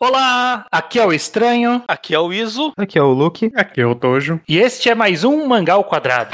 Olá, aqui é o Estranho. Aqui é o Iso. Aqui é o Luke. Aqui é o Tojo. E este é mais um Mangá ao Quadrado.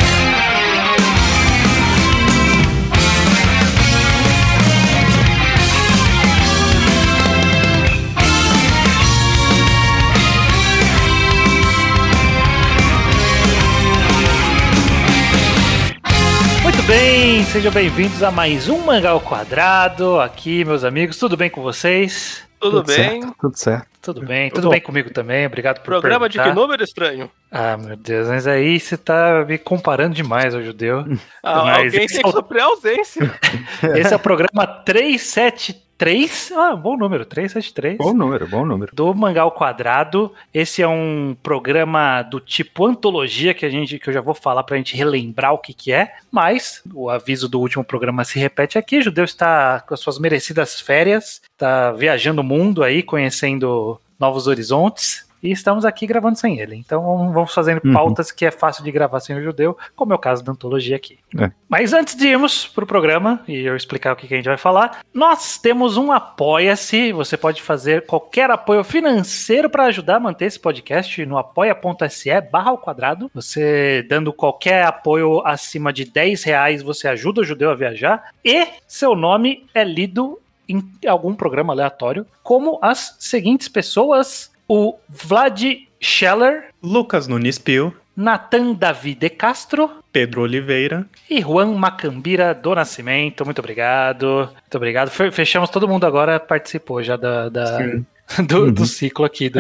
Muito bem, sejam bem-vindos a mais um Mangá ao Quadrado. Aqui, meus amigos, tudo bem com vocês? Tudo bem? Certo, tudo certo. Tudo bem, tudo bem comigo também, obrigado por Programa perguntar. de que número, Estranho? Ah, meu Deus, mas aí você tá me comparando demais ao judeu. Alguém tem que sofrer ausência. Esse é o programa 373. Bom número, 373. Bom número. Do Mangá ao Quadrado. Esse é um programa do tipo antologia que eu já vou falar pra gente relembrar o que é. Mas o aviso do último programa se repete aqui. O judeu está com as suas merecidas férias, está viajando o mundo aí, conhecendo novos horizontes. E estamos aqui gravando sem ele. Então vamos fazendo pautas que é fácil de gravar sem o judeu, como é o caso da antologia aqui. Mas antes de irmos pro programa e eu explicar o que a gente vai falar, nós temos um Apoia-se. Você pode fazer qualquer apoio financeiro para ajudar a manter esse podcast no apoia.se/ao-quadrado. Você dando qualquer apoio acima de R$10, você ajuda o judeu a viajar. E seu nome é lido em algum programa aleatório, como as seguintes pessoas: o Vlad Scheller, Lucas Nunes Pio, Nathan Davi de Castro, Pedro Oliveira e Juan Macambira do Nascimento. Muito obrigado. Muito obrigado. Fechamos, todo mundo agora participou já do ciclo aqui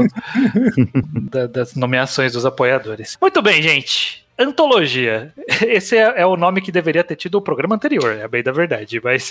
das nomeações dos apoiadores. Muito bem, gente. Antologia. Esse é o nome que deveria ter tido o programa anterior, é bem da verdade, mas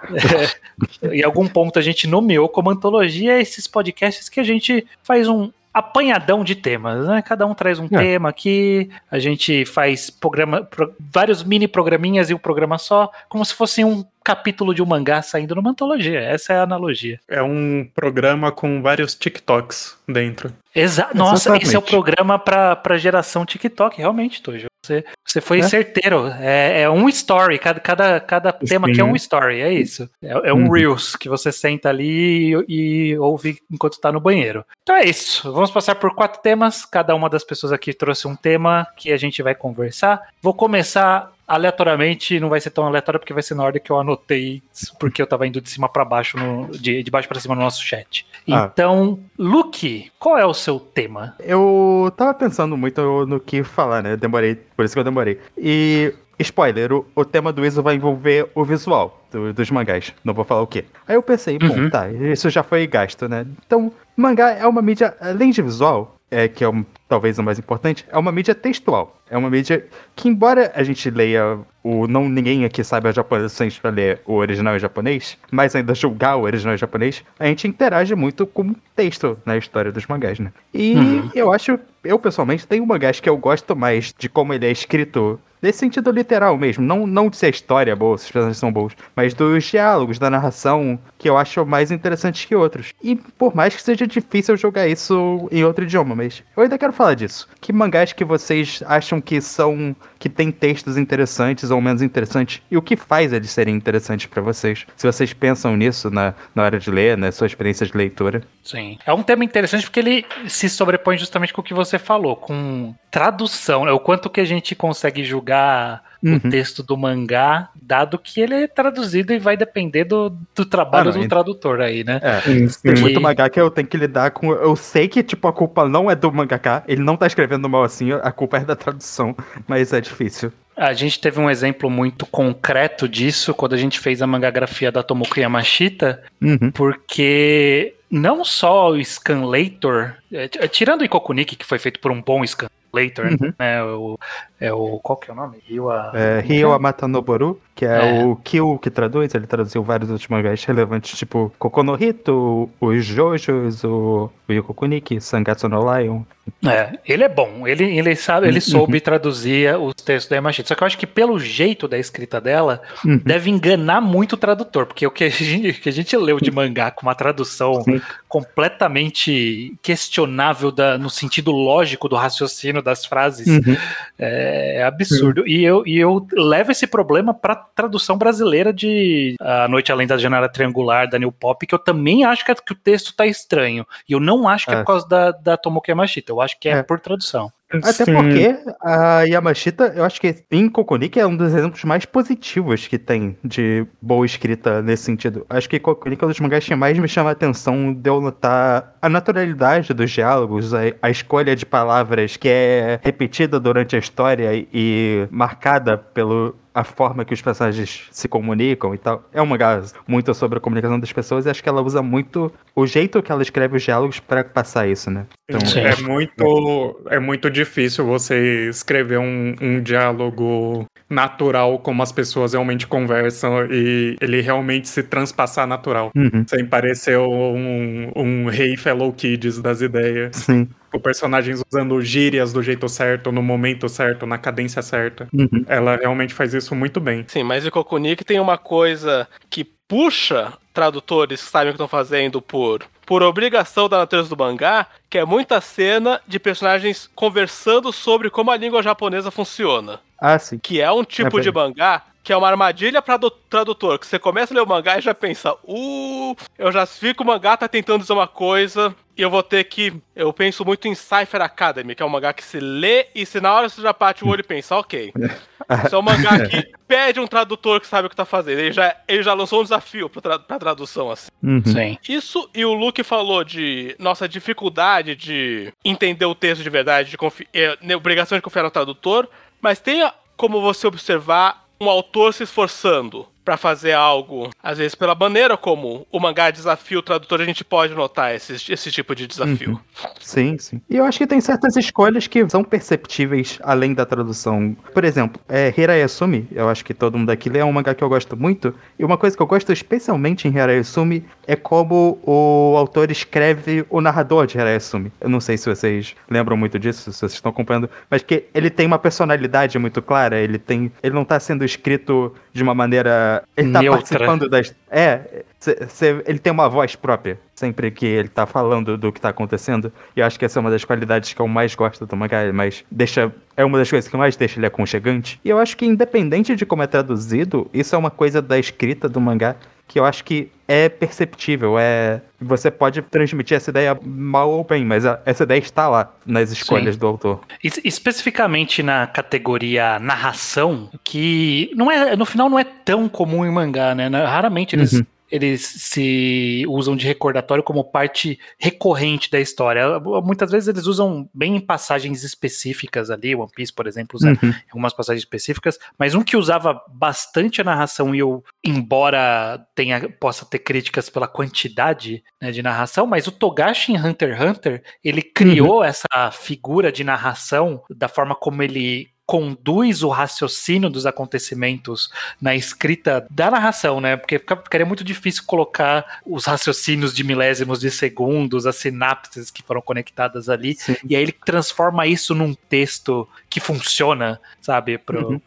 em algum ponto a gente nomeou como antologia esses podcasts que a gente faz um apanhadão de temas, né? Cada um traz um tema aqui, a gente faz vários mini programinhas e um programa só, como se fosse um capítulo de um mangá saindo numa antologia. Essa é a analogia. é um programa com vários TikToks dentro. Nossa, Exatamente. esse é o programa pra geração TikTok, realmente, Tojo. Você foi certeiro. É um story, cada tema aqui é um story, é isso. É um Reels que você senta ali e ouve enquanto tá no banheiro. Então é isso. Vamos passar por 4 temas. Cada uma das pessoas aqui trouxe um tema que a gente vai conversar. Vou começar aleatoriamente, não vai ser tão aleatório porque vai ser na ordem que eu anotei, porque eu tava indo de cima pra baixo, de baixo pra cima no nosso chat. Então, Luke, qual é o seu tema? Eu tava pensando muito no que falar, né? Por isso que eu demorei. E, spoiler, o tema do Iso vai envolver o visual dos mangás. Não vou falar o quê. Aí eu pensei, bom, tá, isso já foi gasto, né? Então, mangá é uma mídia, além de visual, que é talvez o mais importante, é uma mídia textual. É uma mídia que, embora a gente leia ninguém aqui saiba japonês suficiente pra ler o original em japonês, mas ainda julgar o original em japonês, a gente interage muito com o texto na história dos mangás, né? E eu pessoalmente tenho mangás que eu gosto mais de como ele é escrito, nesse sentido literal mesmo, não de se a história é boa, se os personagens são bons, mas dos diálogos, da narração, que eu acho mais interessantes que outros. E por mais que seja difícil jogar isso em outro idioma, mas eu ainda quero falar disso. Que mangás que vocês acham que tem textos interessantes ou menos interessantes, e o que faz eles serem interessantes pra vocês? Se vocês pensam nisso na hora de ler, na sua experiência de leitura. Sim. É um tema interessante porque ele se sobrepõe justamente com o que você falou, com tradução, né? O quanto que a gente consegue julgar o texto do mangá, dado que ele é traduzido e vai depender do trabalho do tradutor aí, né? Tem muito mangá que eu tenho que lidar com. Eu sei que, tipo, a culpa não é do mangaka, ele não tá escrevendo mal assim, a culpa é da tradução, mas é difícil. A gente teve um exemplo muito concreto disso quando a gente fez a mangagrafia da Tomoko Yamashita, porque não só o Scanlator, tirando o Ikokuniki, que foi feito por um bom Scanlator, né? Qual que é o nome? Ryo Amatanoboru, que é o Kyo que traduz, ele traduziu vários outros mangás relevantes, tipo Kokonohito, os Jojos, o Yokokuniki, Sangatsu no Lion. Ele é bom, ele sabe, ele soube traduzir os textos da Yamashita, só que eu acho que pelo jeito da escrita dela, deve enganar muito o tradutor, porque o que a gente leu de mangá com uma tradução completamente questionável no sentido lógico do raciocínio das frases, é absurdo. E eu levo esse problema pra tradução brasileira de A Noite Além da Janela Triangular, da New Pop, que eu também acho que o texto tá estranho. E eu não acho que é por causa da Tomoki Yamashita, eu acho que é por tradução. Até porque a Yamashita, eu acho que em Kokunik é um dos exemplos mais positivos que tem de boa escrita nesse sentido. Acho que Kokunik é um dos mangás que mais me chama a atenção de eu notar a naturalidade dos diálogos, a escolha de palavras que é repetida durante a história e marcada pelo a forma que os personagens se comunicam e tal. É um mangá muito sobre a comunicação das pessoas e acho que ela usa muito o jeito que ela escreve os diálogos para passar isso, né? Então, é muito difícil você escrever um diálogo natural como as pessoas realmente conversam e ele realmente se transpassar natural. Sem parecer um rei fellow kids das ideias. Sim. O personagens usando gírias do jeito certo, no momento certo, na cadência certa. Ela realmente faz isso muito bem. Sim, mas em Kokunik tem uma coisa que puxa tradutores que sabem o que estão fazendo por obrigação da natureza do mangá, que é muita cena de personagens conversando sobre como a língua japonesa funciona. Ah, sim. Que é um tipo de mangá que é uma armadilha para tradutor, que você começa a ler o mangá e já pensa, eu já vi que o mangá tá tentando dizer uma coisa e eu vou ter que... Eu penso muito em Cypher Academy, que é um mangá que se lê e se na hora você já bate o olho e pensa, ok. Isso é um mangá que pede um tradutor que sabe o que tá fazendo. Ele já lançou um desafio pra tradução, assim. Sim. Isso, e o Luke falou de nossa dificuldade de entender o texto de verdade, de obrigação de confiar no tradutor, mas tem como você observar um autor se esforçando pra fazer algo, às vezes pela maneira como o mangá desafia o tradutor, a gente pode notar esse tipo de desafio. Sim, sim. E eu acho que tem certas escolhas que são perceptíveis além da tradução. Por exemplo, Hirayasumi, eu acho que todo mundo aqui lê, é um mangá que eu gosto muito, e uma coisa que eu gosto especialmente em Hirayasumi é como o autor escreve o narrador de Hirayasumi. Eu não sei se vocês lembram muito disso, se vocês estão acompanhando, mas que ele tem uma personalidade muito clara, ele não tá sendo escrito de uma maneira... Ele tá participando das... ele tem uma voz própria, sempre que ele tá falando do que tá acontecendo, e eu acho que essa é uma das qualidades que eu mais gosto do mangá, mas é uma das coisas que mais deixa ele aconchegante. E eu acho que independente de como é traduzido, isso é uma coisa da escrita do mangá que eu acho que é perceptível, você pode transmitir essa ideia mal ou bem, mas essa ideia está lá nas escolhas do autor. Especificamente na categoria narração, que no final não é tão comum em mangá, né? Raramente eles se usam de recordatório como parte recorrente da história. Muitas vezes eles usam bem em passagens específicas ali, One Piece, por exemplo, usa em algumas passagens específicas, mas um que usava bastante a narração e eu, embora possa ter críticas pela quantidade, né, de narração, mas o Togashi em Hunter x Hunter, ele criou essa figura de narração da forma como ele conduz o raciocínio dos acontecimentos na escrita da narração, né? Porque ficaria muito difícil colocar os raciocínios de milésimos de segundos, as sinapses que foram conectadas ali, e aí ele transforma isso num texto que funciona, sabe?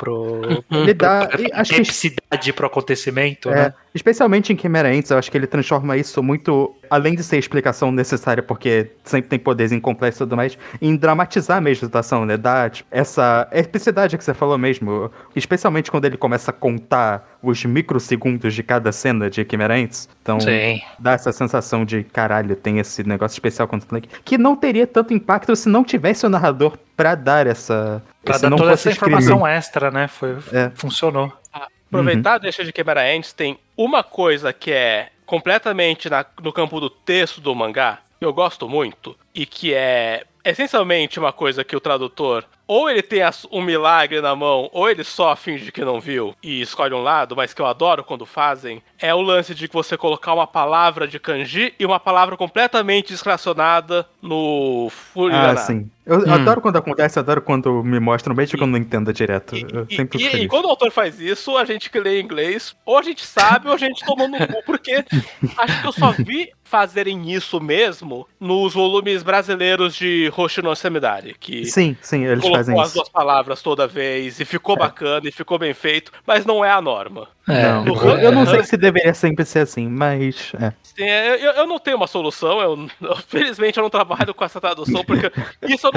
Ele dá epicidade pro acontecimento, né? Especialmente em Chimera Ants, eu acho que ele transforma isso muito, além de ser explicação necessária, porque sempre tem poderes incompletos e tudo mais, em dramatizar mesmo a situação, né? Dar essa epicidade que você falou mesmo, especialmente quando ele começa a contar os microsegundos de cada cena de Chimera Ants. Então, dá essa sensação de, caralho, tem esse negócio especial que não teria tanto impacto se não tivesse o narrador pra dar essa... Pra dar toda essa informação extra, né? Funcionou. Aproveitar a deixa de Chimera Ants, tem uma coisa que é completamente no campo do texto do mangá, que eu gosto muito, e que é essencialmente uma coisa que o tradutor, ou ele tem um milagre na mão, ou ele só finge que não viu e escolhe um lado, mas que eu adoro quando fazem, é o lance de você colocar uma palavra de kanji e uma palavra completamente desrelacionada no furigana. Sim. Eu adoro quando acontece, adoro quando me mostram, mesmo que eu não entenda direto. E quando o autor faz isso, a gente que lê inglês, ou a gente sabe, ou a gente toma no cu, porque acho que eu só vi fazerem isso mesmo nos volumes brasileiros de Hoshino Samidari, que sim, eles fazem colocou isso. As duas palavras toda vez, e ficou bacana, e ficou bem feito, mas não é a norma. Eu não sei se deveria sempre ser assim, mas... Sim, eu não tenho uma solução, felizmente eu não trabalho com essa tradução, porque isso eu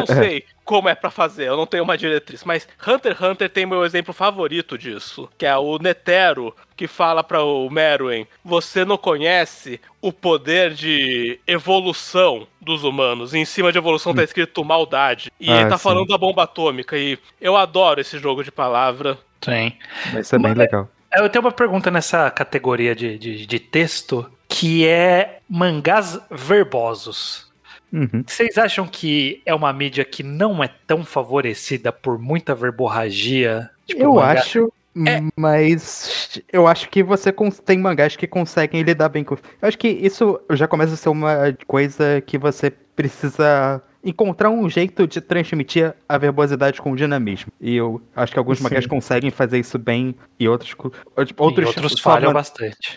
não sei como é pra fazer, eu não tenho uma diretriz. Mas Hunter x Hunter tem meu exemplo favorito disso, que é o Netero, que fala pra o Meruem: você não conhece o poder de evolução dos humanos. E em cima de evolução tá escrito maldade. E ele tá falando da bomba atômica. E eu adoro esse jogo de palavra. Sim. Vai ser bem legal. Eu tenho uma pergunta nessa categoria de texto, que é mangás verbosos. Vocês acham que é uma mídia que não é tão favorecida por muita verborragia? Tipo, eu mangá? acho, mas eu acho que tem mangás que conseguem lidar bem com... Eu acho que isso já começa a ser uma coisa que você precisa encontrar um jeito de transmitir a verbosidade com dinamismo. E eu acho que alguns mangás conseguem fazer isso bem e outros falham bastante.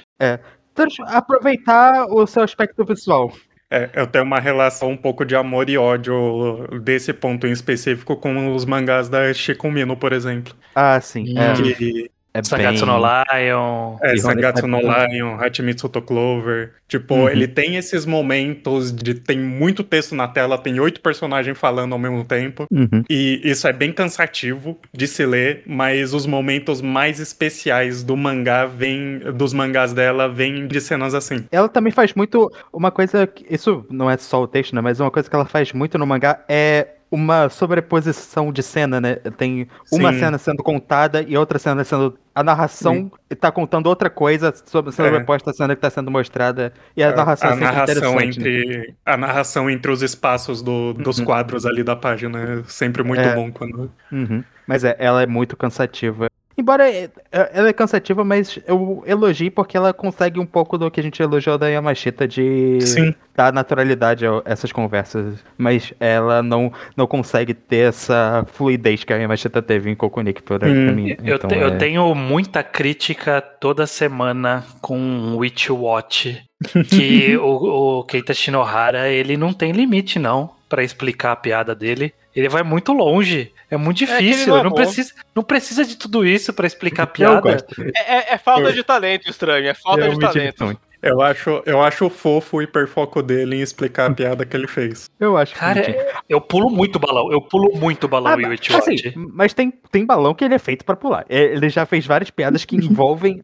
Aproveitar o seu aspecto visual. Eu tenho uma relação um pouco de amor e ódio desse ponto em específico com os mangás da Shikumino, por exemplo. Ah, sim. Sangatsu no Lion. Sangatsu no Lion, Hachimitsu to Clover. Tipo, ele tem esses momentos de tem muito texto na tela, tem 8 personagens falando ao mesmo tempo. E isso é bem cansativo de se ler, mas os momentos mais especiais dos mangás dela vêm de cenas assim. Ela também faz muito uma coisa, isso não é só o texto, né, mas uma coisa que ela faz muito no mangá é uma sobreposição de cena, né? Tem uma cena sendo contada e outra cena sendo... A narração tá contando outra coisa sobreposta à cena que tá sendo mostrada. E a narração é sempre interessante. A narração entre os espaços dos quadros ali da página é sempre muito bom quando... Mas ela é muito cansativa. Embora ela é cansativa, mas eu elogio porque ela consegue um pouco do que a gente elogiou da Yamashita de dar naturalidade a essas conversas. Mas ela não consegue ter essa fluidez que a Yamashita teve em Kokunik pra mim. Eu tenho muita crítica toda semana com Witch Watch. Que o Keita Shinohara, ele não tem limite não pra explicar a piada dele. Ele vai muito longe. É muito difícil. Não precisa de tudo isso pra explicar a piada. É falta de talento, estranho. É falta de talento. Eu acho fofo o hiperfoco dele em explicar a piada que ele fez. Eu acho. Cara, eu pulo muito balão. em Witch Watch. Assim, mas tem balão que ele é feito pra pular. Ele já fez várias piadas que envolvem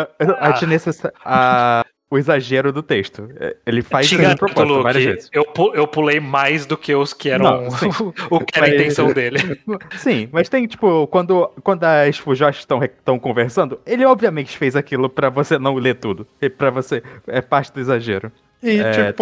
o exagero do texto. Ele faz isso de propósito várias vezes. Eu pulei mais do que os que eram o que era a intenção dele. Sim, mas tem, tipo, quando as Fujoshi estão conversando, ele obviamente fez aquilo pra você não ler tudo. E pra você... É parte do exagero. E,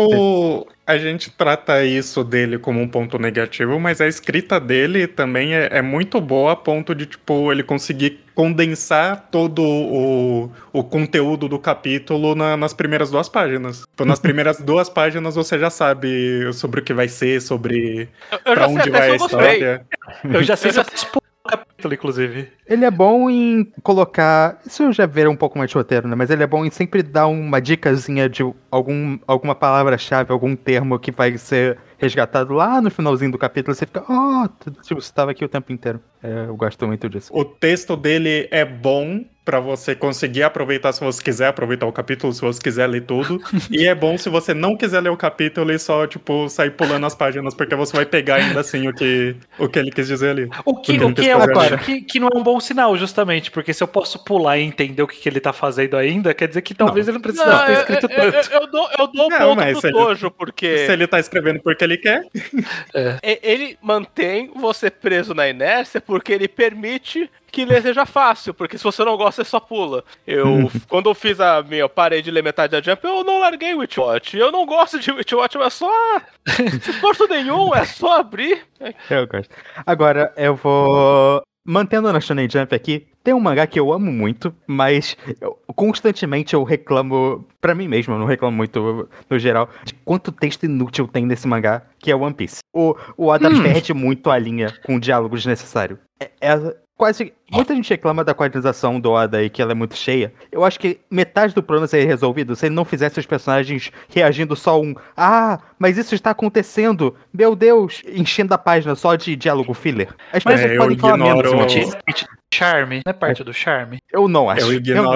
a gente trata isso dele como um ponto negativo, mas a escrita dele também é muito boa a ponto de, tipo, ele conseguir condensar todo o conteúdo do capítulo nas primeiras 2 páginas. Então, nas primeiras 2 páginas você já sabe sobre o que vai ser, sobre pra onde vai a história. Eu já sei capítulo, inclusive. Ele é bom em colocar... Isso já vira um pouco mais de roteiro, né? Mas ele é bom em sempre dar uma dicasinha de alguma palavra-chave, algum termo que vai ser resgatado lá no finalzinho do capítulo. Você fica... tipo, você estava aqui o tempo inteiro. Eu gosto muito disso. O texto dele é bom pra você conseguir aproveitar se você quiser aproveitar o capítulo, se você quiser ler tudo. E é bom se você não quiser ler o capítulo e só, tipo, sair pulando as páginas, porque você vai pegar ainda assim o que ele quis dizer ali. O que não é um bom sinal, justamente, porque se eu posso pular e entender o que ele tá fazendo ainda, quer dizer que talvez ele não precisasse ter escrito tanto. Eu dou um ponto pro Tojo, porque... Se ele tá escrevendo porque ele quer... Ele mantém você preso na inércia porque ele permite que ler seja fácil, porque se você não gosta, você só pula. Quando eu fiz parei de ler metade da Jump, eu não larguei Witch Watch. Eu não gosto de Witch Watch, mas só... esforço nenhum, é só abrir. Eu gosto. Agora, eu vou... Mantendo na Shonen Jump aqui, tem um mangá que eu amo muito, mas constantemente eu reclamo, pra mim mesmo, eu não reclamo muito no geral, de quanto texto inútil tem nesse mangá, que é One Piece. O Oda perde muito a linha com o diálogo desnecessário. Muita gente reclama da quadrinização do Oda e que ela é muito cheia. Eu acho que metade do problema seria resolvido se ele não fizesse os personagens reagindo só mas isso está acontecendo, meu Deus, enchendo a página só de diálogo filler. As pessoas podem falar menos. charme? Não é parte do charme? Eu não acho.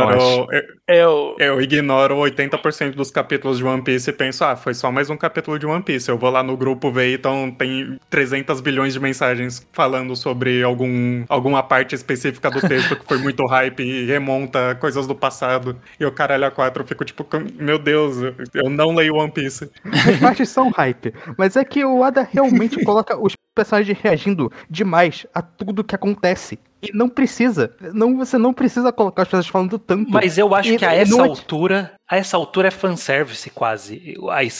Eu ignoro 80% dos capítulos de One Piece e penso, foi só mais um capítulo de One Piece. Eu vou lá no grupo ver, então tem 300 bilhões de mensagens falando sobre alguma parte específica do texto que foi muito hype e remonta coisas do passado. E o caralho a 4, eu fico tipo, meu Deus, eu não leio One Piece. As partes são hype, mas é que o Oda realmente coloca os personagens reagindo demais a tudo que acontece. E não precisa. Você não precisa colocar as pessoas falando tanto. Mas eu acho que a essa altura é fanservice quase.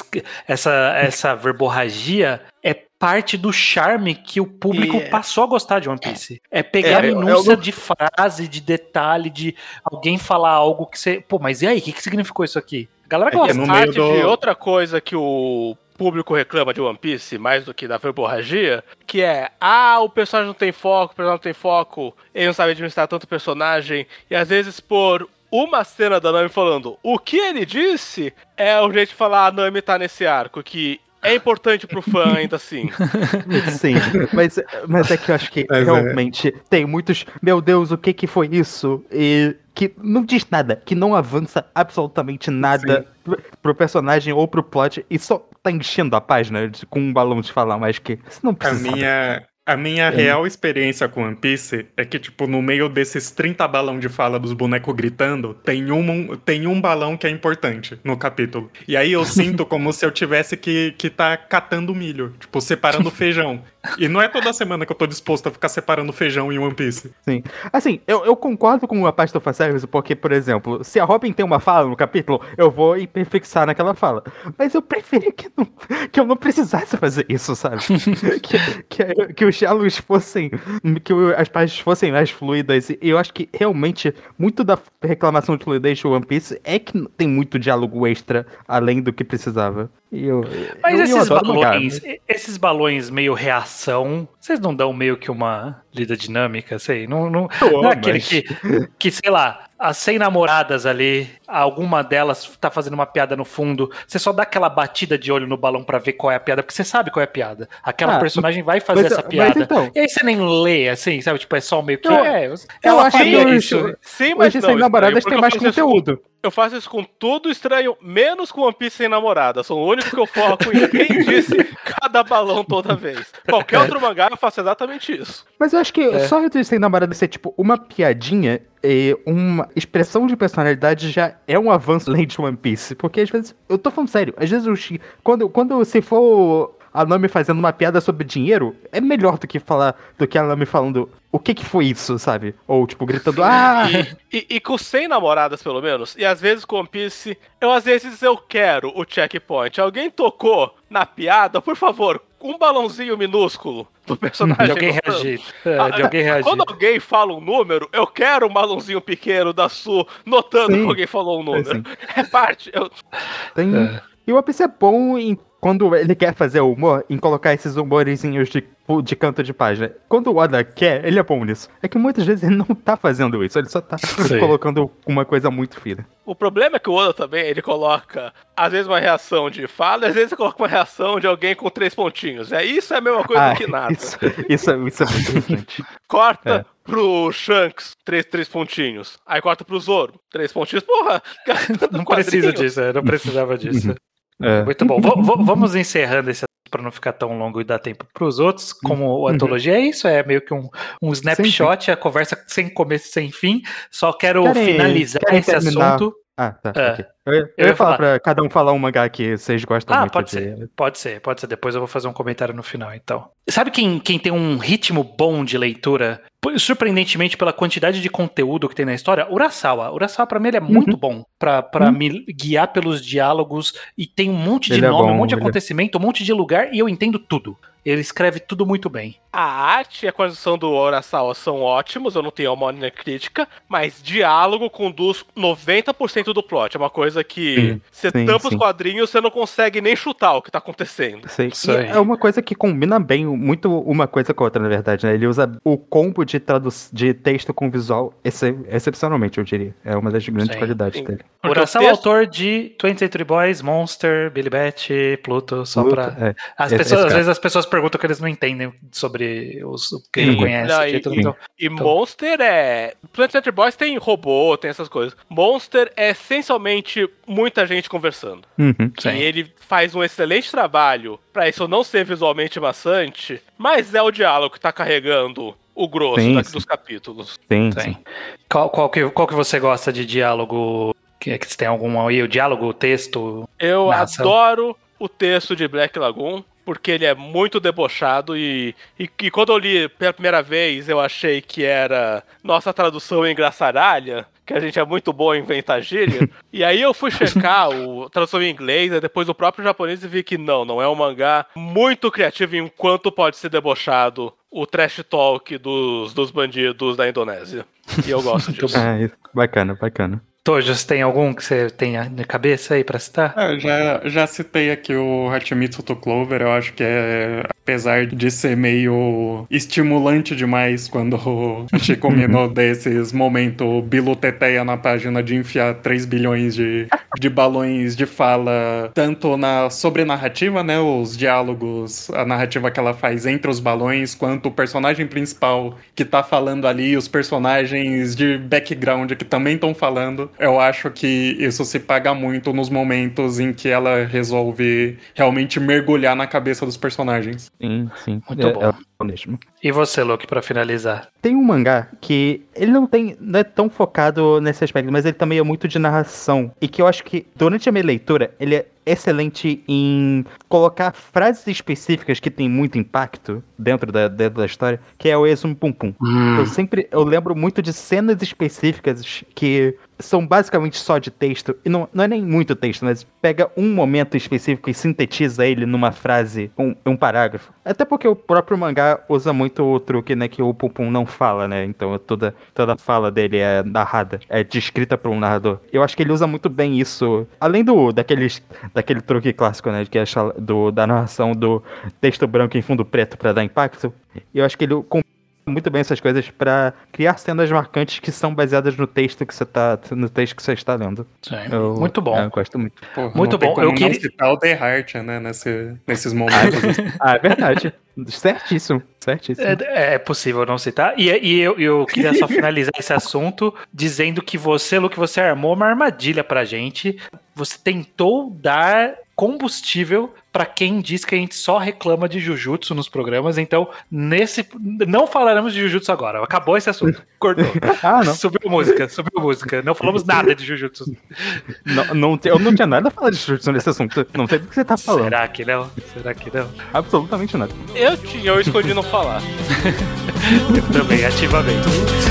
Essa verborragia é parte do charme que o público passou a gostar de One Piece. É pegar a minúcia de frase, de detalhe, de alguém falar algo que você... Pô, mas e aí? O que significou isso aqui? A galera gosta. É parte de outra coisa que o público reclama de One Piece, mais do que da verborragia, que é, o personagem não tem foco, ele não sabe administrar tanto personagem, e às vezes por uma cena da Nami falando o que ele disse, é o jeito de falar, a Nami tá nesse arco, que é importante pro fã ainda assim. Sim, mas é que eu acho que realmente tem muitos, meu Deus, o que foi isso? E que não diz nada, que não avança absolutamente nada pro personagem ou pro plot, e só tá enchendo a página com um balão de falar, mas que você não precisa. A minha real experiência com One Piece é que, tipo, no meio desses 30 balão de fala dos bonecos gritando, tem um balão que é importante no capítulo. E aí eu sinto como se eu tivesse que tá catando milho, tipo, separando feijão. E não é toda semana que eu tô disposto a ficar separando feijão em One Piece. Sim. Assim, eu concordo com a parte do fanservice, porque, por exemplo, se a Robin tem uma fala no capítulo, eu vou hiperfixar naquela fala. Mas eu preferia que eu não precisasse fazer isso, sabe? que os diálogos fossem... que as páginas fossem mais fluidas. E eu acho que, realmente, muito da reclamação de fluidez de One Piece é que tem muito diálogo extra, além do que precisava. Mas esses balões meio reação, vocês não dão meio que uma lida dinâmica, sei? Não é aquele que, sei lá, as 100 namoradas ali, alguma delas tá fazendo uma piada no fundo, você só dá aquela batida de olho no balão pra ver qual é a piada, porque você sabe qual é a piada. Aquela personagem vai fazer essa piada. Então, e aí você nem lê, assim, sabe? Tipo, é só meio que... eu acho que isso. Sim, mas as 100 namoradas tem mais conteúdo. Eu faço isso com tudo estranho, menos com One Piece sem namorada. Sou o único que eu foco em quem disse cada balão toda vez. Qualquer outro mangá eu faço exatamente isso. Mas eu acho que só o sem namorada ser tipo uma piadinha e uma expressão de personalidade já é um avanço além de One Piece. Porque às vezes, eu tô falando sério, às vezes quando se for a Nami fazendo uma piada sobre dinheiro, é melhor do que a Nami falando o que foi isso, sabe? Ou, tipo, gritando, E com 100 namoradas, pelo menos, e às vezes com One Piece, às vezes eu quero o checkpoint. Alguém tocou na piada, por favor, um balãozinho minúsculo do personagem. De alguém reagir. Quando alguém fala um número, eu quero um balãozinho pequeno da Su notando que alguém falou um número. É parte. E o One Piece é bom quando ele quer fazer humor, em colocar esses humorizinhos de canto de página. Quando o Oda quer, ele é bom nisso. É que muitas vezes ele não tá fazendo isso, ele só tá colocando uma coisa muito fina. O problema é que o Oda também, ele coloca, às vezes, uma reação de fala, às vezes ele coloca uma reação de alguém com 3 pontinhos. Isso é a mesma coisa que nada. Isso é muito importante. Corta pro Shanks, 3 pontinhos. Aí corta pro Zoro, 3 pontinhos. Porra, não precisa disso, não precisava disso. Muito bom. Vamos encerrando esse assunto para não ficar tão longo e dar tempo para os outros. Como antologia é isso, é meio que um snapshot, a conversa sem começo e sem fim. Só quero finalizar esse assunto. Okay. Eu ia falar pra cada um falar um mangá que vocês gostam muito. Pode ser. Depois eu vou fazer um comentário no final, então. Sabe quem tem um ritmo bom de leitura, surpreendentemente pela quantidade de conteúdo que tem na história? Urasawa. Urasawa, pra mim, ele é muito bom pra me guiar pelos diálogos, e tem um monte de nome, um monte de acontecimento, um monte de lugar, e eu entendo tudo. Ele escreve tudo muito bem. A arte e a construção do Urasawa são ótimos, eu não tenho uma crítica, mas diálogo conduz 90% do plot. É uma coisa que você tampa os quadrinhos, você não consegue nem chutar o que tá acontecendo. É uma coisa que combina bem muito uma coisa com a outra, na verdade, né? Ele usa o combo de texto com visual excepcionalmente, eu diria. É uma das grandes qualidades dele. Urasawa é o autor de 20th Century Boys, Monster, Billy Bat, Pluto, só pra... Às vezes as pessoas perguntam que eles não entendem sobre o que ele conhece. E Monster 20th Century Boys tem robô, tem essas coisas. Monster é essencialmente muita gente conversando. E ele faz um excelente trabalho pra isso não ser visualmente maçante, mas é o diálogo que tá carregando o grosso dos capítulos. Sim. Qual que você gosta de diálogo? Que você tem algum aí? O diálogo, o texto? Eu adoro o texto de Black Lagoon, porque ele é muito debochado e quando eu li pela primeira vez, eu achei que era nossa tradução engraçaralha, que a gente é muito bom em inventar gíria. E aí eu fui checar a tradução em inglês, e depois o próprio japonês, e vi que não é um mangá muito criativo em quanto pode ser debochado o trash talk dos bandidos da Indonésia. E eu gosto disso. Bacana. Tojos, tem algum que você tenha na cabeça aí pra citar? Eu já citei aqui o Hachimitsu to Clover. Eu acho que apesar de ser meio estimulante demais quando a gente combinou desses momentos biluteteia na página de enfiar 3 bilhões de balões de fala, tanto sobre narrativa, né, os diálogos, a narrativa que ela faz entre os balões, quanto o personagem principal que tá falando ali, os personagens de background que também estão falando. Eu acho que isso se paga muito nos momentos em que ela resolve realmente mergulhar na cabeça dos personagens. Sim. Muito bom. Mesmo. E você, Luke, pra finalizar? Tem um mangá que ele não é tão focado nesse aspecto, mas ele também é muito de narração. E que eu acho que, durante a minha leitura, ele é excelente em colocar frases específicas que tem muito impacto dentro da história, que é o Exum Pum Pum. Eu lembro muito de cenas específicas que são basicamente só de texto, e não é nem muito texto, mas pega um momento específico e sintetiza ele numa frase, um parágrafo. Até porque o próprio mangá usa muito o truque, né, que o Pum Pum não fala, né, então toda a fala dele é narrada, é descrita por um narrador. Eu acho que ele usa muito bem isso, além daquele truque clássico, né, que é da narração do texto branco em fundo preto pra dar impacto. Eu acho que ele muito bem essas coisas pra criar cenas marcantes que são baseadas no texto que você está lendo. Sim. Muito bom. Eu gosto muito. Pô, muito bom. Eu queria citar o The Heart, né, nesses momentos. É verdade. Certíssimo. É possível não citar. E eu queria só finalizar esse assunto dizendo que você, Luke, você armou uma armadilha pra gente. Você tentou dar combustível pra quem diz que a gente só reclama de Jujutsu nos programas. Então, não falaremos de Jujutsu agora. Acabou esse assunto. Cortou. Não. Subiu música. Não falamos nada de Jujutsu. Eu não tinha nada a falar de Jujutsu nesse assunto. Não sei do que você tá falando. Será que não? Absolutamente nada. Eu escolhi não falar. Eu também, ativamente.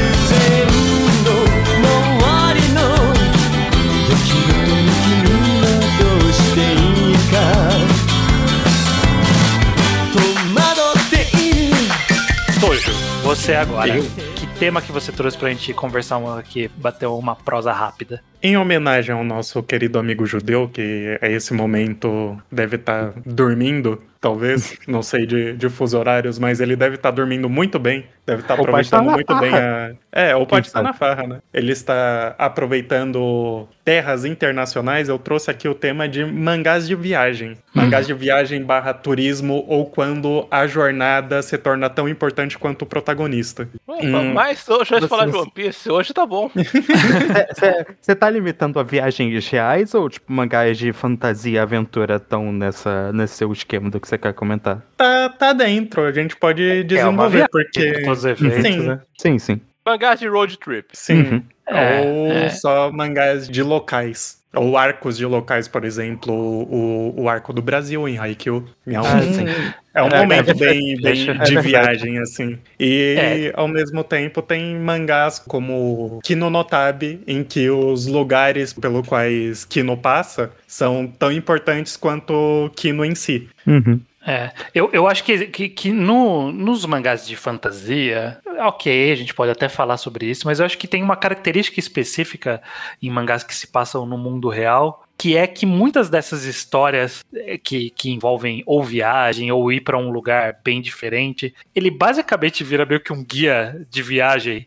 Tojo, você agora. Que tema que você trouxe pra gente conversar aqui, bater uma prosa rápida? Em homenagem ao nosso querido amigo judeu, que a esse momento deve estar dormindo, talvez, não sei de fuso horários, mas ele deve estar dormindo muito bem, deve estar aproveitando muito bem ou pode estar na farra, né? Ele está aproveitando terras internacionais. Eu trouxe aqui o tema de mangás de viagem. Mangás de viagem / turismo, ou quando a jornada se torna tão importante quanto o protagonista. Mas hoje eu ia falar de One Piece, hoje tá bom. Você tá limitando a viagens reais ou tipo mangás de fantasia e aventura estão nesse seu esquema do que você quer comentar? Tá dentro, a gente pode desenvolver, porque... Todos os eventos, sim, né? Sim. Mangás de road trip. Sim. Ou só mangás de locais. Ou arcos de locais, por exemplo, o arco do Brasil em Haikyuu. É um momento bem de viagem, assim. E, ao mesmo tempo, tem mangás como Kino no Tabi, em que os lugares pelos quais Kino passa são tão importantes quanto Kino em si. Eu acho que nos mangás de fantasia, ok, a gente pode até falar sobre isso, mas eu acho que tem uma característica específica em mangás que se passam no mundo real, que é que muitas dessas histórias que envolvem ou viagem ou ir para um lugar bem diferente, ele basicamente vira meio que um guia de viagem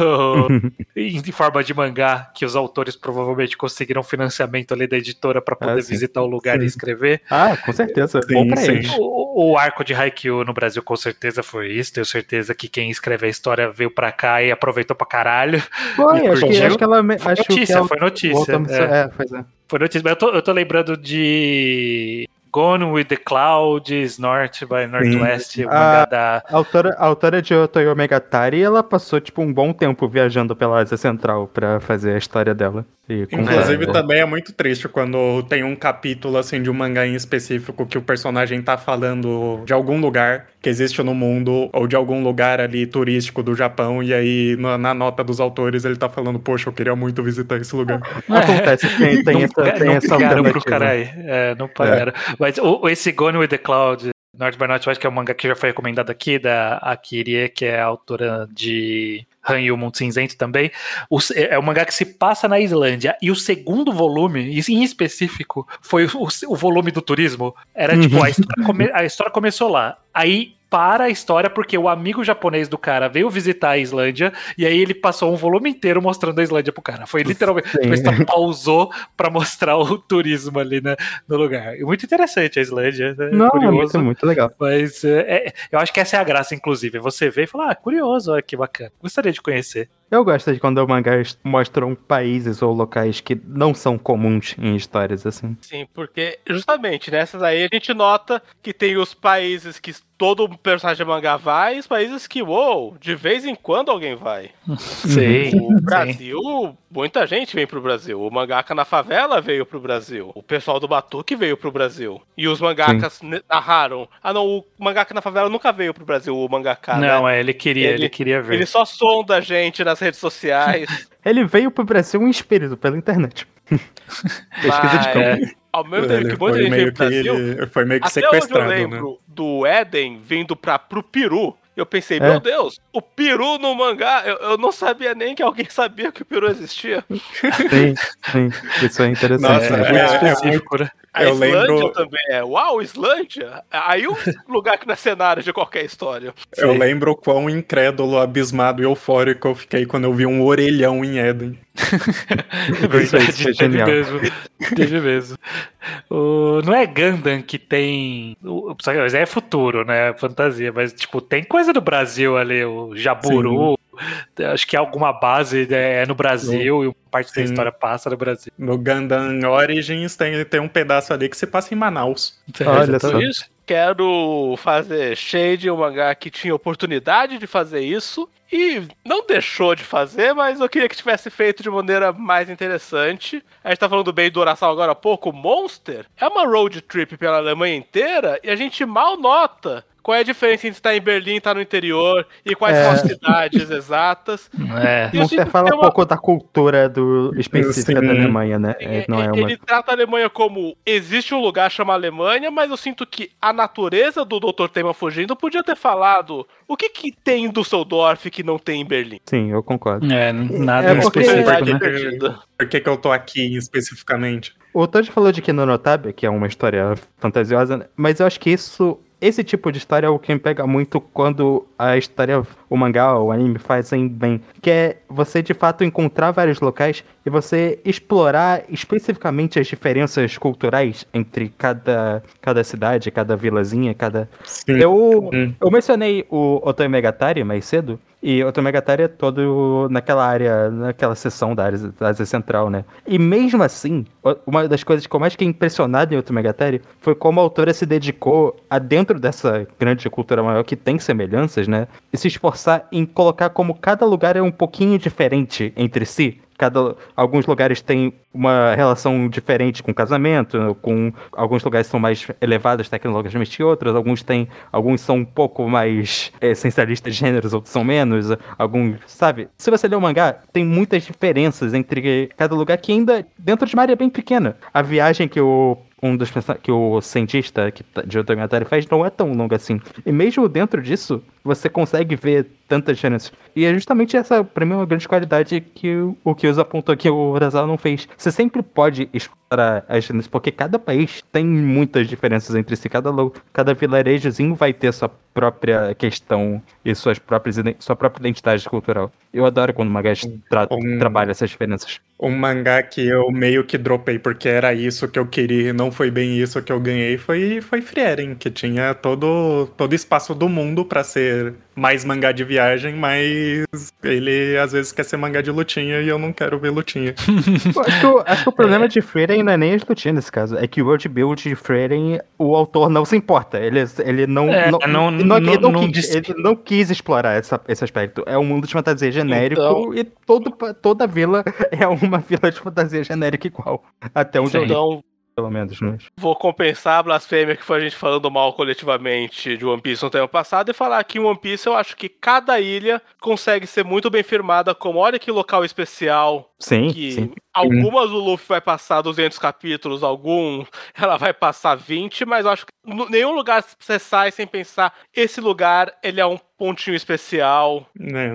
em forma de mangá, que os autores provavelmente conseguiram financiamento ali da editora para poder visitar o lugar e escrever. Com certeza. Bom pra eles. O arco de Haikyuu no Brasil com certeza foi isso. Tenho certeza que quem escreve a história veio pra cá e aproveitou pra caralho. Foi, acho que ela... Foi notícia. Foi notícia, mas eu tô lembrando de Gone with the Clouds, North by Northwest, o mangá da... A autora de Otoyo Megatari, ela passou tipo um bom tempo viajando pela Ásia Central pra fazer a história dela. Inclusive também é muito triste quando tem um capítulo assim de um mangá em específico que o personagem tá falando de algum lugar que existe no mundo ou de algum lugar ali turístico do Japão e aí na nota dos autores ele tá falando, poxa, eu queria muito visitar esse lugar. Acontece, tem essa alternativa. Não pagaram. Mas esse Gone with the Cloud, North by Northwest, que é um mangá que já foi recomendado aqui, da Akirie, que é a autora de Hanyu, Mundo Cinzento também, é um mangá que se passa na Islândia, e o segundo volume, em específico, foi o volume do turismo. Era tipo, a história começou lá, aí para a história porque o amigo japonês do cara veio visitar a Islândia e aí ele passou um volume inteiro mostrando a Islândia pro cara. Foi literalmente, a história pausou pra mostrar o turismo ali, né, no lugar. E muito interessante a Islândia, né? Não, curioso. Muito legal. Mas eu acho que essa é a graça, inclusive. Você vê e fala, curioso, olha que bacana. Gostaria de conhecer. Eu gosto de quando mangás mostram países ou locais que não são comuns em histórias assim. Sim, porque justamente nessas aí a gente nota que tem os países que todo personagem de mangá vai e os países que, de vez em quando alguém vai. Sim. O Brasil, muita gente vem pro Brasil. O Mangaka na Favela veio pro Brasil. O pessoal do Batuque veio pro Brasil. E os mangakas narraram. O Mangaka na Favela nunca veio pro Brasil, o mangaka, Não, né? ele queria ver. Ele só sonda a gente nas redes sociais. Ele veio pro Brasil um espírito pela internet. Pesquisa de campo. Ao mesmo tempo que muita gente veio pro Brasil, foi meio que até sequestrado, hoje eu lembro do Eden vindo pro Peru. Eu pensei, meu Deus, o Peru no mangá, eu não sabia nem que alguém sabia que o Peru existia. Sim, isso é interessante. Nossa, muito específico, né? A Islândia também Islândia? Aí um lugar que não é cenário de qualquer história. Eu lembro o quão incrédulo, abismado e eufórico eu fiquei quando eu vi um orelhão em Eden. Verdade, teve mesmo. Não é Gundam que tem... Mas é futuro, né? Fantasia, mas tipo, tem coisa do Brasil ali, o Jaburu. Sim. Acho que alguma base é no Brasil e parte da história passa no Brasil. No Gundam Origins tem um pedaço ali que se passa em Manaus. Olha só. Isso. Quero fazer Shade, um mangá que tinha oportunidade de fazer isso e não deixou de fazer, mas eu queria que tivesse feito de maneira mais interessante. A gente tá falando bem do Urasawa agora há pouco. Monster é uma road trip pela Alemanha inteira e a gente mal nota qual é a diferença entre estar em Berlim e estar no interior e quais são as cidades exatas. Monster fala um pouco da cultura específica da Alemanha, né? Ele trata a Alemanha como existe um lugar chamado Alemanha, mas eu sinto que a natureza do Dr. Tema fugindo podia ter falado o que tem em Düsseldorf que não tem em Berlim. Sim, eu concordo. Nada específico, né? Por que eu tô aqui especificamente? O Todd falou de Kinonotabe, que é uma história fantasiosa, né? Mas eu acho que esse tipo de história é o que me pega muito quando a história, o mangá ou o anime fazem bem. Que é você, de fato, encontrar vários locais e você explorar especificamente as diferenças culturais entre cada cidade, cada vilazinha, cada... Eu mencionei o Otoyo Megatari mais cedo. E o Otoyo Megatari é todo naquela área, naquela seção da Ásia Central, né? E mesmo assim, uma das coisas que eu mais fiquei impressionado em Otoyo Megatari foi como a autora se dedicou a, dentro dessa grande cultura maior que tem semelhanças, né? E se esforçar em colocar como cada lugar é um pouquinho diferente entre si. Alguns lugares têm uma relação diferente com casamento, com alguns lugares são mais elevados tecnologicamente que outros, alguns são um pouco mais essencialistas de gêneros, outros são menos, alguns, sabe? Se você ler o mangá, tem muitas diferenças entre cada lugar que ainda, dentro de uma área bem pequena. A viagem que o cientista de Otoyo Megatari faz não é tão longa assim. E mesmo dentro disso, você consegue ver tantas diferenças. E é justamente essa, pra mim, uma grande qualidade que o Kyuzo apontou que o Urasawa não fez. Você sempre pode explorar as diferenças, porque cada país tem muitas diferenças entre si. Cada vilarejozinho vai ter sua própria questão e sua própria identidade cultural. Eu adoro quando o mangá trabalha essas diferenças. Um mangá que eu meio que dropei porque era isso que eu queria e não foi bem isso que eu ganhei foi Frieren, que tinha todo espaço do mundo pra ser mais mangá de viagem, mas ele às vezes quer ser mangá de lutinha e eu não quero ver lutinha. Acho que o problema de Frieren não é nem as lutinhas nesse caso, é que o world build de Frieren, o autor não se importa, ele não quis explorar esse aspecto. É um mundo de fantasia genérico e toda vila é uma vila de fantasia genérica igual. Até onde eu pelo menos, né? Vou compensar a blasfêmia que foi a gente falando mal coletivamente de One Piece no tempo passado e falar que em One Piece eu acho que cada ilha consegue ser muito bem firmada como olha que local especial. Sim. Algumas o Luffy vai passar 200 capítulos, ela vai passar 20, mas eu acho que nenhum lugar você sai sem pensar esse lugar, ele é um pontinho especial.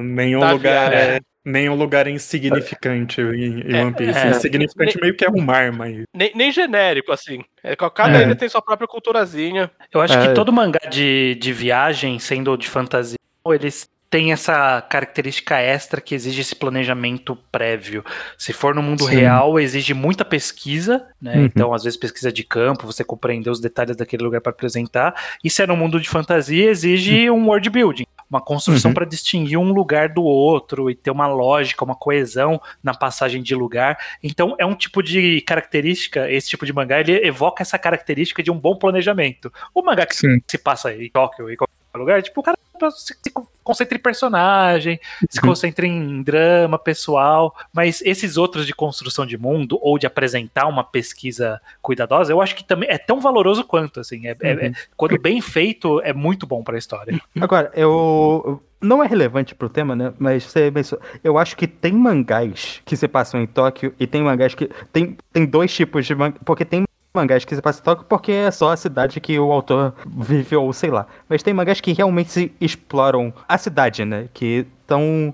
Nenhum lugar é insignificante em One Piece. Insignificante meio que é um mar, mas... Nem genérico, assim. Cada ilha tem sua própria culturazinha. Eu acho que todo mangá de viagem, sendo de fantasia, eles têm essa característica extra que exige esse planejamento prévio. Se for no mundo real, exige muita pesquisa, né? Então, às vezes, pesquisa de campo, você compreender os detalhes daquele lugar para apresentar. E se é no mundo de fantasia, exige um world building. Uma construção para distinguir um lugar do outro e ter uma lógica, uma coesão na passagem de lugar. Então, é um tipo de característica, esse tipo de mangá, ele evoca essa característica de um bom planejamento. O mangá que se passa em Tóquio e qualquer lugar, tipo, o cara se concentra em personagem, se concentra em drama pessoal, mas esses outros de construção de mundo ou de apresentar uma pesquisa cuidadosa, eu acho que também é tão valoroso quanto, assim, quando bem feito, é muito bom pra história. Agora, não é relevante pro tema, né? Mas eu acho que tem mangás que se passam em Tóquio e tem mangás que tem dois tipos de mangás, porque tem mangás que se passam em Tóquio porque é só a cidade que o autor viveu, sei lá. Mas tem mangás que realmente exploram a cidade, né? Que estão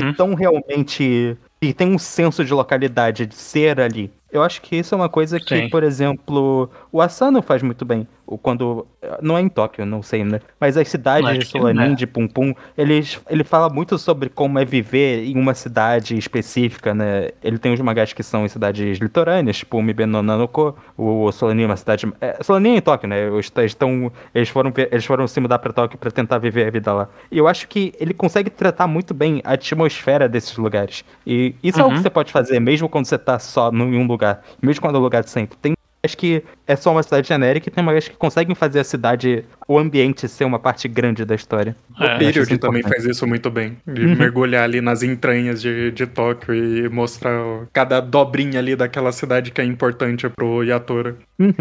realmente... que tem um senso de localidade, de ser ali. Eu acho que isso é uma coisa que, por exemplo, o Asano faz muito bem. Quando... Não é em Tóquio, não sei, né? Mas as cidades de Solanin, de Pum Pum, ele fala muito sobre como é viver em uma cidade específica, né? Ele tem os mangás que são em cidades litorâneas, tipo o Mibeno Nanoko, o Solanin é uma cidade... Solanin é em Tóquio, né? Eles foram se mudar pra Tóquio pra tentar viver a vida lá. E eu acho que ele consegue tratar muito bem a atmosfera desses lugares. E isso é algo que você pode fazer, mesmo quando você tá só em um lugar. Mesmo quando é o lugar de sempre. Tem mangás que é só uma cidade genérica e tem mangás que conseguem fazer a cidade, o ambiente ser uma parte grande da história. O Period também faz isso muito bem. De mergulhar ali nas entranhas de Tóquio e mostrar cada dobrinha ali daquela cidade que é importante pro Yatora.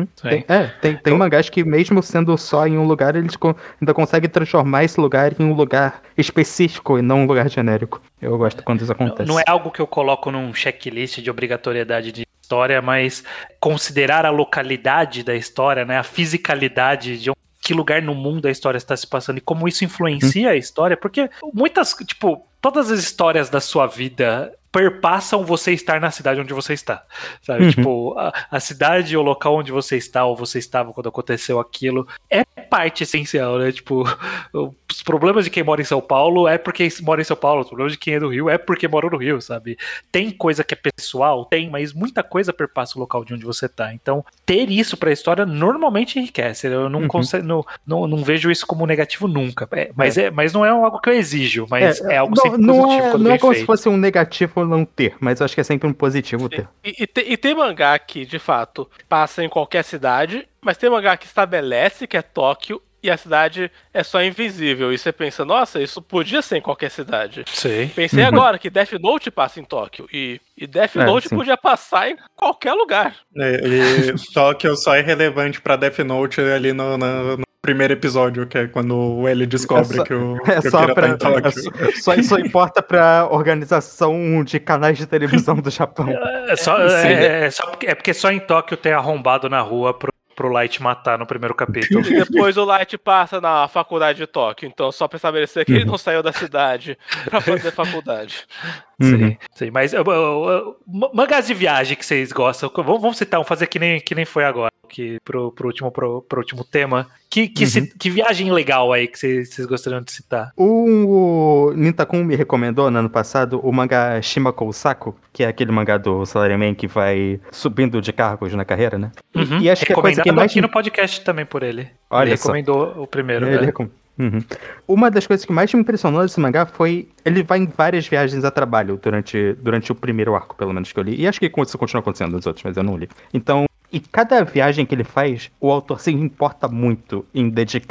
Tem mangás que mesmo sendo só em um lugar, eles ainda conseguem transformar esse lugar em um lugar específico e não um lugar genérico. Eu gosto quando isso acontece. Não é algo que eu coloco num checklist de obrigatoriedade de história, mas considerar a localidade da história, né, a fisicalidade de que lugar no mundo a história está se passando e como isso influencia a história, porque todas as histórias da sua vida perpassam você estar na cidade onde você está, sabe? Tipo, a cidade, o local onde você está ou você estava quando aconteceu aquilo é parte essencial, né? Tipo, os problemas de quem mora em São Paulo é porque mora em São Paulo, os problemas de quem é do Rio é porque mora no Rio, sabe? Tem coisa que é pessoal? Tem, mas muita coisa perpassa o local de onde você tá. Então, ter isso pra história normalmente enriquece. Eu não não vejo isso como negativo nunca. Mas não é algo que eu exijo, mas é algo sempre positivo quando não bem é como feito. Se fosse um negativo não ter, mas eu acho que é sempre um positivo ter. E tem mangá que, de fato, passa em qualquer cidade, mas tem mangá que estabelece que é Tóquio e a cidade é só invisível. E você pensa, nossa, isso podia ser em qualquer cidade. Sim. Pensei agora que Death Note passa em Tóquio. E Death Note podia passar em qualquer lugar. E Tóquio só é relevante pra Death Note ali no primeiro episódio, que é quando o L descobre que o Kira tá em Tóquio. Só importa pra organização de canais de televisão do Japão. É porque só em Tóquio tem arrombado na rua pro Light matar no primeiro capítulo. E depois o Light passa na faculdade de Tóquio. Então, só pra estabelecer que ele não saiu da cidade pra fazer faculdade. Sim, mas mangás de viagem que vocês gostam, vamos citar, vamos fazer que nem foi agora, que pro último tema. Que viagem legal aí que vocês gostariam de citar? O Nintakun me recomendou no ano passado o mangá Shimakou Saku, que é aquele mangá do Salaryman que vai subindo de cargos na carreira, né? E acho que é a coisa que mais aqui no podcast também por ele. Olha, ele recomendou o primeiro. Ele recomendou. Uma das coisas que mais me impressionou desse mangá foi ele vai em várias viagens a trabalho durante o primeiro arco, pelo menos que eu li. E acho que isso continua acontecendo nos outros, mas eu não li. Então, e cada viagem que ele faz, o autor se importa muito em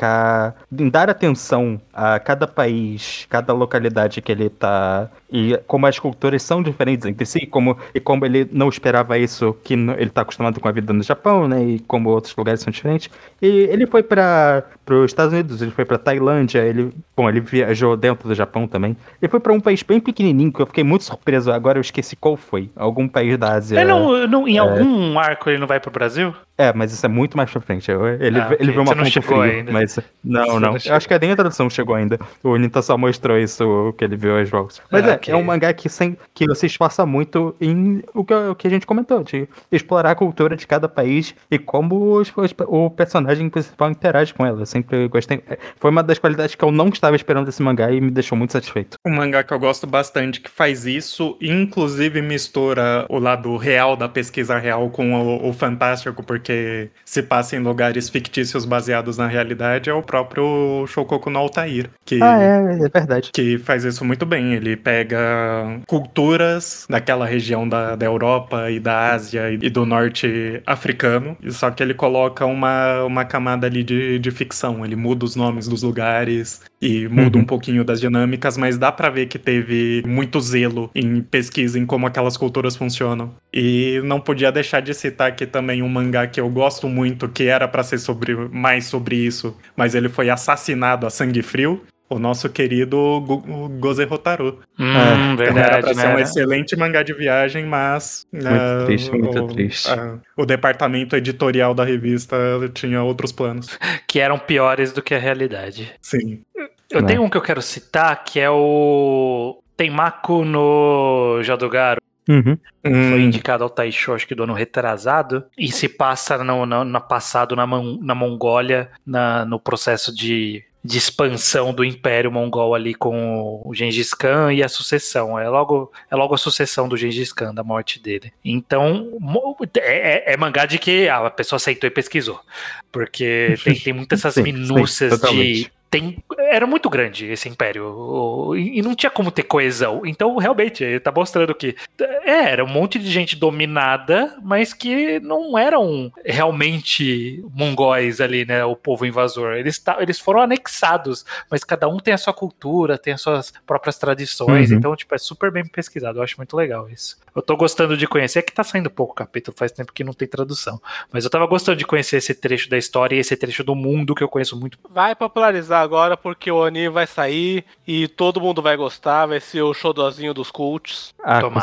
dar atenção a cada país, cada localidade que ele tá, e como as culturas são diferentes entre si, e como ele não esperava isso, que ele tá acostumado com a vida no Japão, né, e como outros lugares são diferentes. E ele foi para os Estados Unidos, ele foi para Tailândia, ele viajou dentro do Japão também. Ele foi para um país bem pequenininho, que eu fiquei muito surpreso, agora eu esqueci qual foi, algum país da Ásia. Em algum arco ele não vai pro Brasil? Mas isso é muito mais pra frente. Ele viu uma Você não ponta chegou frio, ainda. mas não. Eu acho que nem a tradução chegou ainda. O Nita só mostrou isso, que ele viu as jogos. Mas é um mangá que você esforça muito em o que a gente comentou, de explorar a cultura de cada país e como o personagem principal interage com ela. Eu sempre gostei. Foi uma das qualidades que eu não estava esperando desse mangá e me deixou muito satisfeito. Um mangá que eu gosto bastante, que faz isso, inclusive mistura o lado real da pesquisa real com o fantástico, porque se passa em lugares fictícios baseados na realidade, é o próprio Shoukoku no Altair. É verdade. Que faz isso muito bem. Ele pega culturas daquela região da Europa e da Ásia e do norte africano, só que ele coloca uma camada ali de ficção. Ele muda os nomes dos lugares e muda um pouquinho das dinâmicas, mas dá pra ver que teve muito zelo em pesquisa em como aquelas culturas funcionam. E não podia deixar de citar aqui também um mangá que eu gosto muito, que era pra ser mais sobre isso, mas ele foi assassinado a sangue frio. O nosso querido Goze Hotaru. Verdade, era pra ser um excelente mangá de viagem, mas... Muito triste. O departamento editorial da revista tinha outros planos. Que eram piores do que a realidade. Sim. Eu tenho um que eu quero citar, que é o Tenmaku no Jadogaru. Foi indicado ao Taisho, acho que do ano retrasado, e se passa no passado na Mongólia, no processo de expansão do Império Mongol ali com o Gengis Khan e a sucessão. É logo a sucessão do Gengis Khan, da morte dele. Então, é mangá de que a pessoa sentou e pesquisou. Porque tem muitas essas minúcias de... Era muito grande esse império e não tinha como ter coesão. Então, realmente, ele tá mostrando que era um monte de gente dominada, mas que não eram realmente mongóis ali, né? O povo invasor. Eles foram anexados, mas cada um tem a sua cultura, tem as suas próprias tradições. Então, é super bem pesquisado. Eu acho muito legal isso. Eu tô gostando de conhecer, é que tá saindo pouco capítulo, faz tempo que não tem tradução. Mas eu tava gostando de conhecer esse trecho da história e esse trecho do mundo que eu conheço muito. Vai popularizar agora porque o anime vai sair e todo mundo vai gostar, vai ser o showzinho dos cults.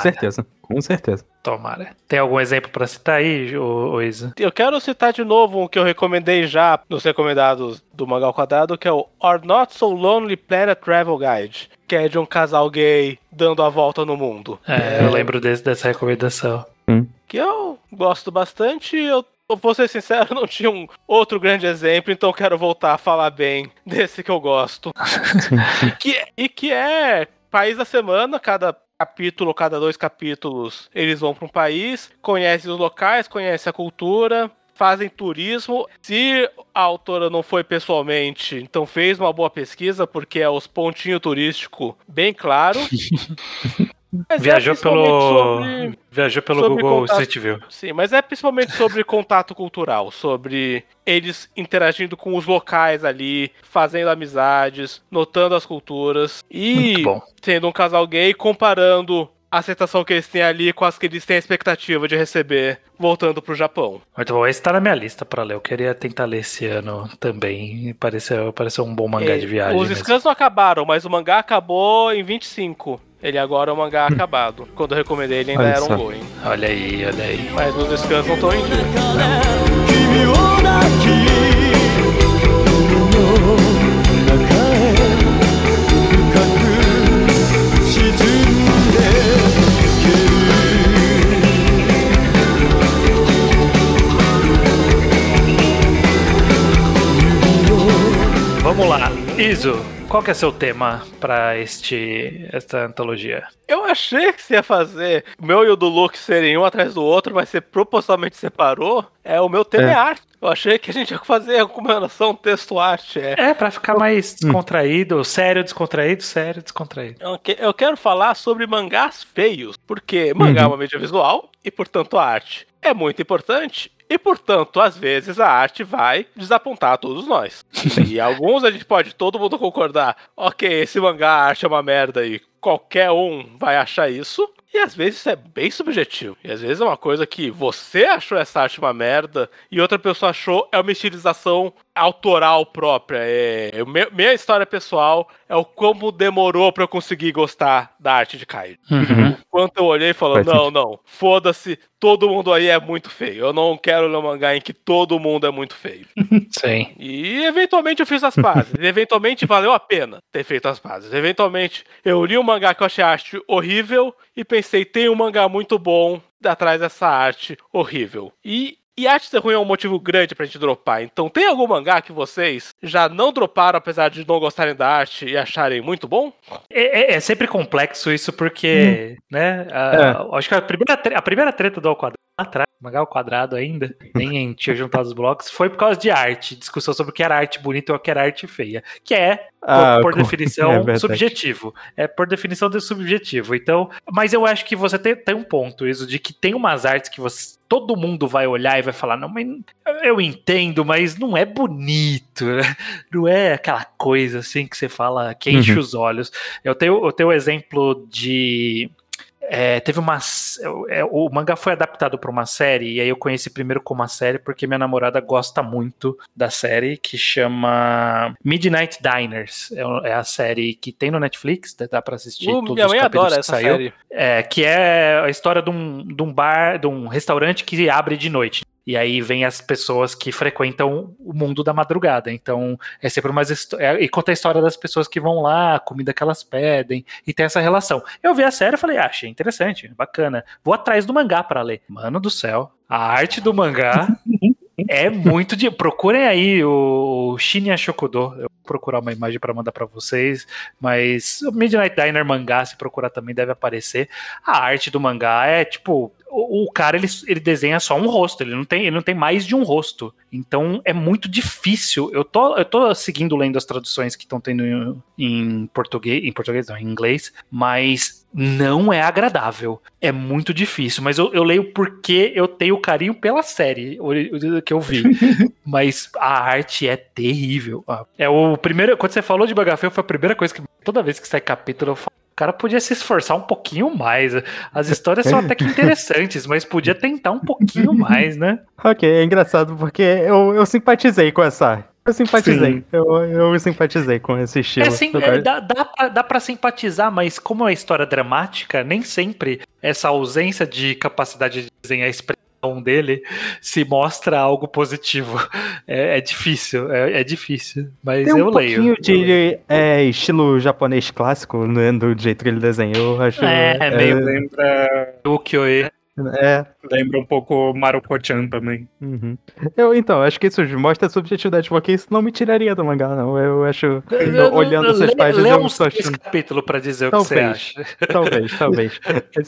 Com certeza. Tomara. Tem algum exemplo pra citar aí, Isa? Eu quero citar de novo um que eu recomendei já nos recomendados do Mangá ao Quadrado, que é o Our Not So Lonely Planet Travel Guide, que é de um casal gay dando a volta no mundo. Eu lembro dessa recomendação. Que eu gosto bastante. Eu vou ser sincero, não tinha um outro grande exemplo, então quero voltar a falar bem desse que eu gosto. que é país da semana, cada capítulo, cada 2 capítulos, eles vão para um país, conhecem os locais, conhecem a cultura, fazem turismo. Se a autora não foi pessoalmente, então fez uma boa pesquisa, porque é os pontinhos turísticos bem claro. Viajou pelo Google Street View. Sim, mas é principalmente sobre contato cultural, sobre eles interagindo com os locais ali, fazendo amizades, notando as culturas e sendo um casal gay, comparando a aceitação que eles têm ali com as que eles têm a expectativa de receber voltando pro Japão. Muito bom, esse tá na minha lista pra ler. Eu queria tentar ler esse ano também. Pareceu um bom mangá de viagem. Os scans não acabaram, mas o mangá acabou em 25. Ele agora é um mangá acabado. Quando eu recomendei, ele ainda era um going. Olha aí. Mas os scans não estão em dia. Vamos lá, Iso, qual que é seu tema pra esta antologia? Eu achei que você ia fazer o meu e o do Luke serem um atrás do outro, mas você propositalmente separou. O meu tema é arte. Eu achei que a gente ia fazer a combinação texto-arte. Pra ficar mais descontraído, sério, descontraído. Eu quero falar sobre mangás feios, porque mangá é uma mídia visual e, portanto, a arte é muito importante. E, portanto, às vezes a arte vai desapontar a todos nós. E alguns a gente pode todo mundo concordar, ok, esse mangá, a arte é uma merda e qualquer um vai achar isso. E às vezes isso é bem subjetivo. E às vezes é uma coisa que você achou essa arte uma merda e outra pessoa achou é uma estilização autoral própria. Minha história pessoal é o como demorou pra eu conseguir gostar da arte de Kaiju. Quanto eu olhei e falei, não, foda-se, todo mundo aí é muito feio. Eu não quero ler um mangá em que todo mundo é muito feio. Sim. E eventualmente eu fiz as pazes. Eventualmente valeu a pena ter feito as pazes. Eventualmente eu li um mangá que eu achei a arte horrível e pensei, tem um mangá muito bom atrás dessa arte horrível. E arte ser ruim é um motivo grande pra gente dropar. Então tem algum mangá que vocês já não droparam, apesar de não gostarem da arte e acharem muito bom? É sempre complexo isso, porque, né, acho que a primeira treta do Ao Quadrado, atrás, mangá Ao Quadrado ainda, nem tinha juntado os blocos, foi por causa de arte, discussão sobre o que era arte bonita ou o que era arte feia, que por definição, subjetivo. É por definição subjetivo. Então, mas eu acho que você tem um ponto, isso, de que tem umas artes que todo mundo vai olhar e vai falar, não, mas eu entendo, mas não é bonito, né? Não é aquela coisa assim que você fala, que enche os olhos. Eu tenho o exemplo de... o mangá foi adaptado para uma série, e aí eu conheci primeiro como uma série porque minha namorada gosta muito da série, que chama Midnight Diners. É a série que tem no Netflix, dá pra assistir todos minha os mãe capítulos adora que essa saiu. série. Que é a história de um bar, de um restaurante que abre de noite. E aí vem as pessoas que frequentam o mundo da madrugada. Então é sempre e conta a história das pessoas que vão lá, a comida que elas pedem, e tem essa relação. Eu vi a série e falei, achei interessante, bacana. Vou atrás do mangá pra ler. Mano do céu, a arte do mangá é muito... Procurem aí o Shinya Shokudo. Eu vou procurar uma imagem pra mandar pra vocês, mas o Midnight Diner mangá, se procurar também deve aparecer. A arte do mangá é tipo... O cara, ele desenha só um rosto, ele não tem mais de um rosto. Então é muito difícil. Eu tô seguindo, lendo as traduções que estão tendo em português não, em inglês, mas não é agradável. É muito difícil, mas eu leio porque eu tenho carinho pela série que eu vi. Mas a arte é terrível. Quando você falou de mangá feio, foi a primeira coisa que toda vez que sai capítulo eu falo, o cara podia se esforçar um pouquinho mais. As histórias são até que interessantes, mas podia tentar um pouquinho mais, né? Ok, é engraçado porque eu simpatizei com essa arte. Eu simpatizei. Eu simpatizei com esse estilo. Dá pra simpatizar, mas como é uma história dramática, nem sempre essa ausência de capacidade de desenhar a expressão dele se mostra algo positivo. É difícil, mas tem eu leio. Tem um pouquinho de estilo japonês clássico, né, do jeito que ele desenhou. Acho, meio lembra o Kyoe. Lembra um pouco Maruko-chan também. Então, acho que isso mostra a subjetividade, porque isso não me tiraria do mangá, não. Eu acho, olhando essas páginas... Lê uns 3 capítulos pra dizer o que você acha. Talvez.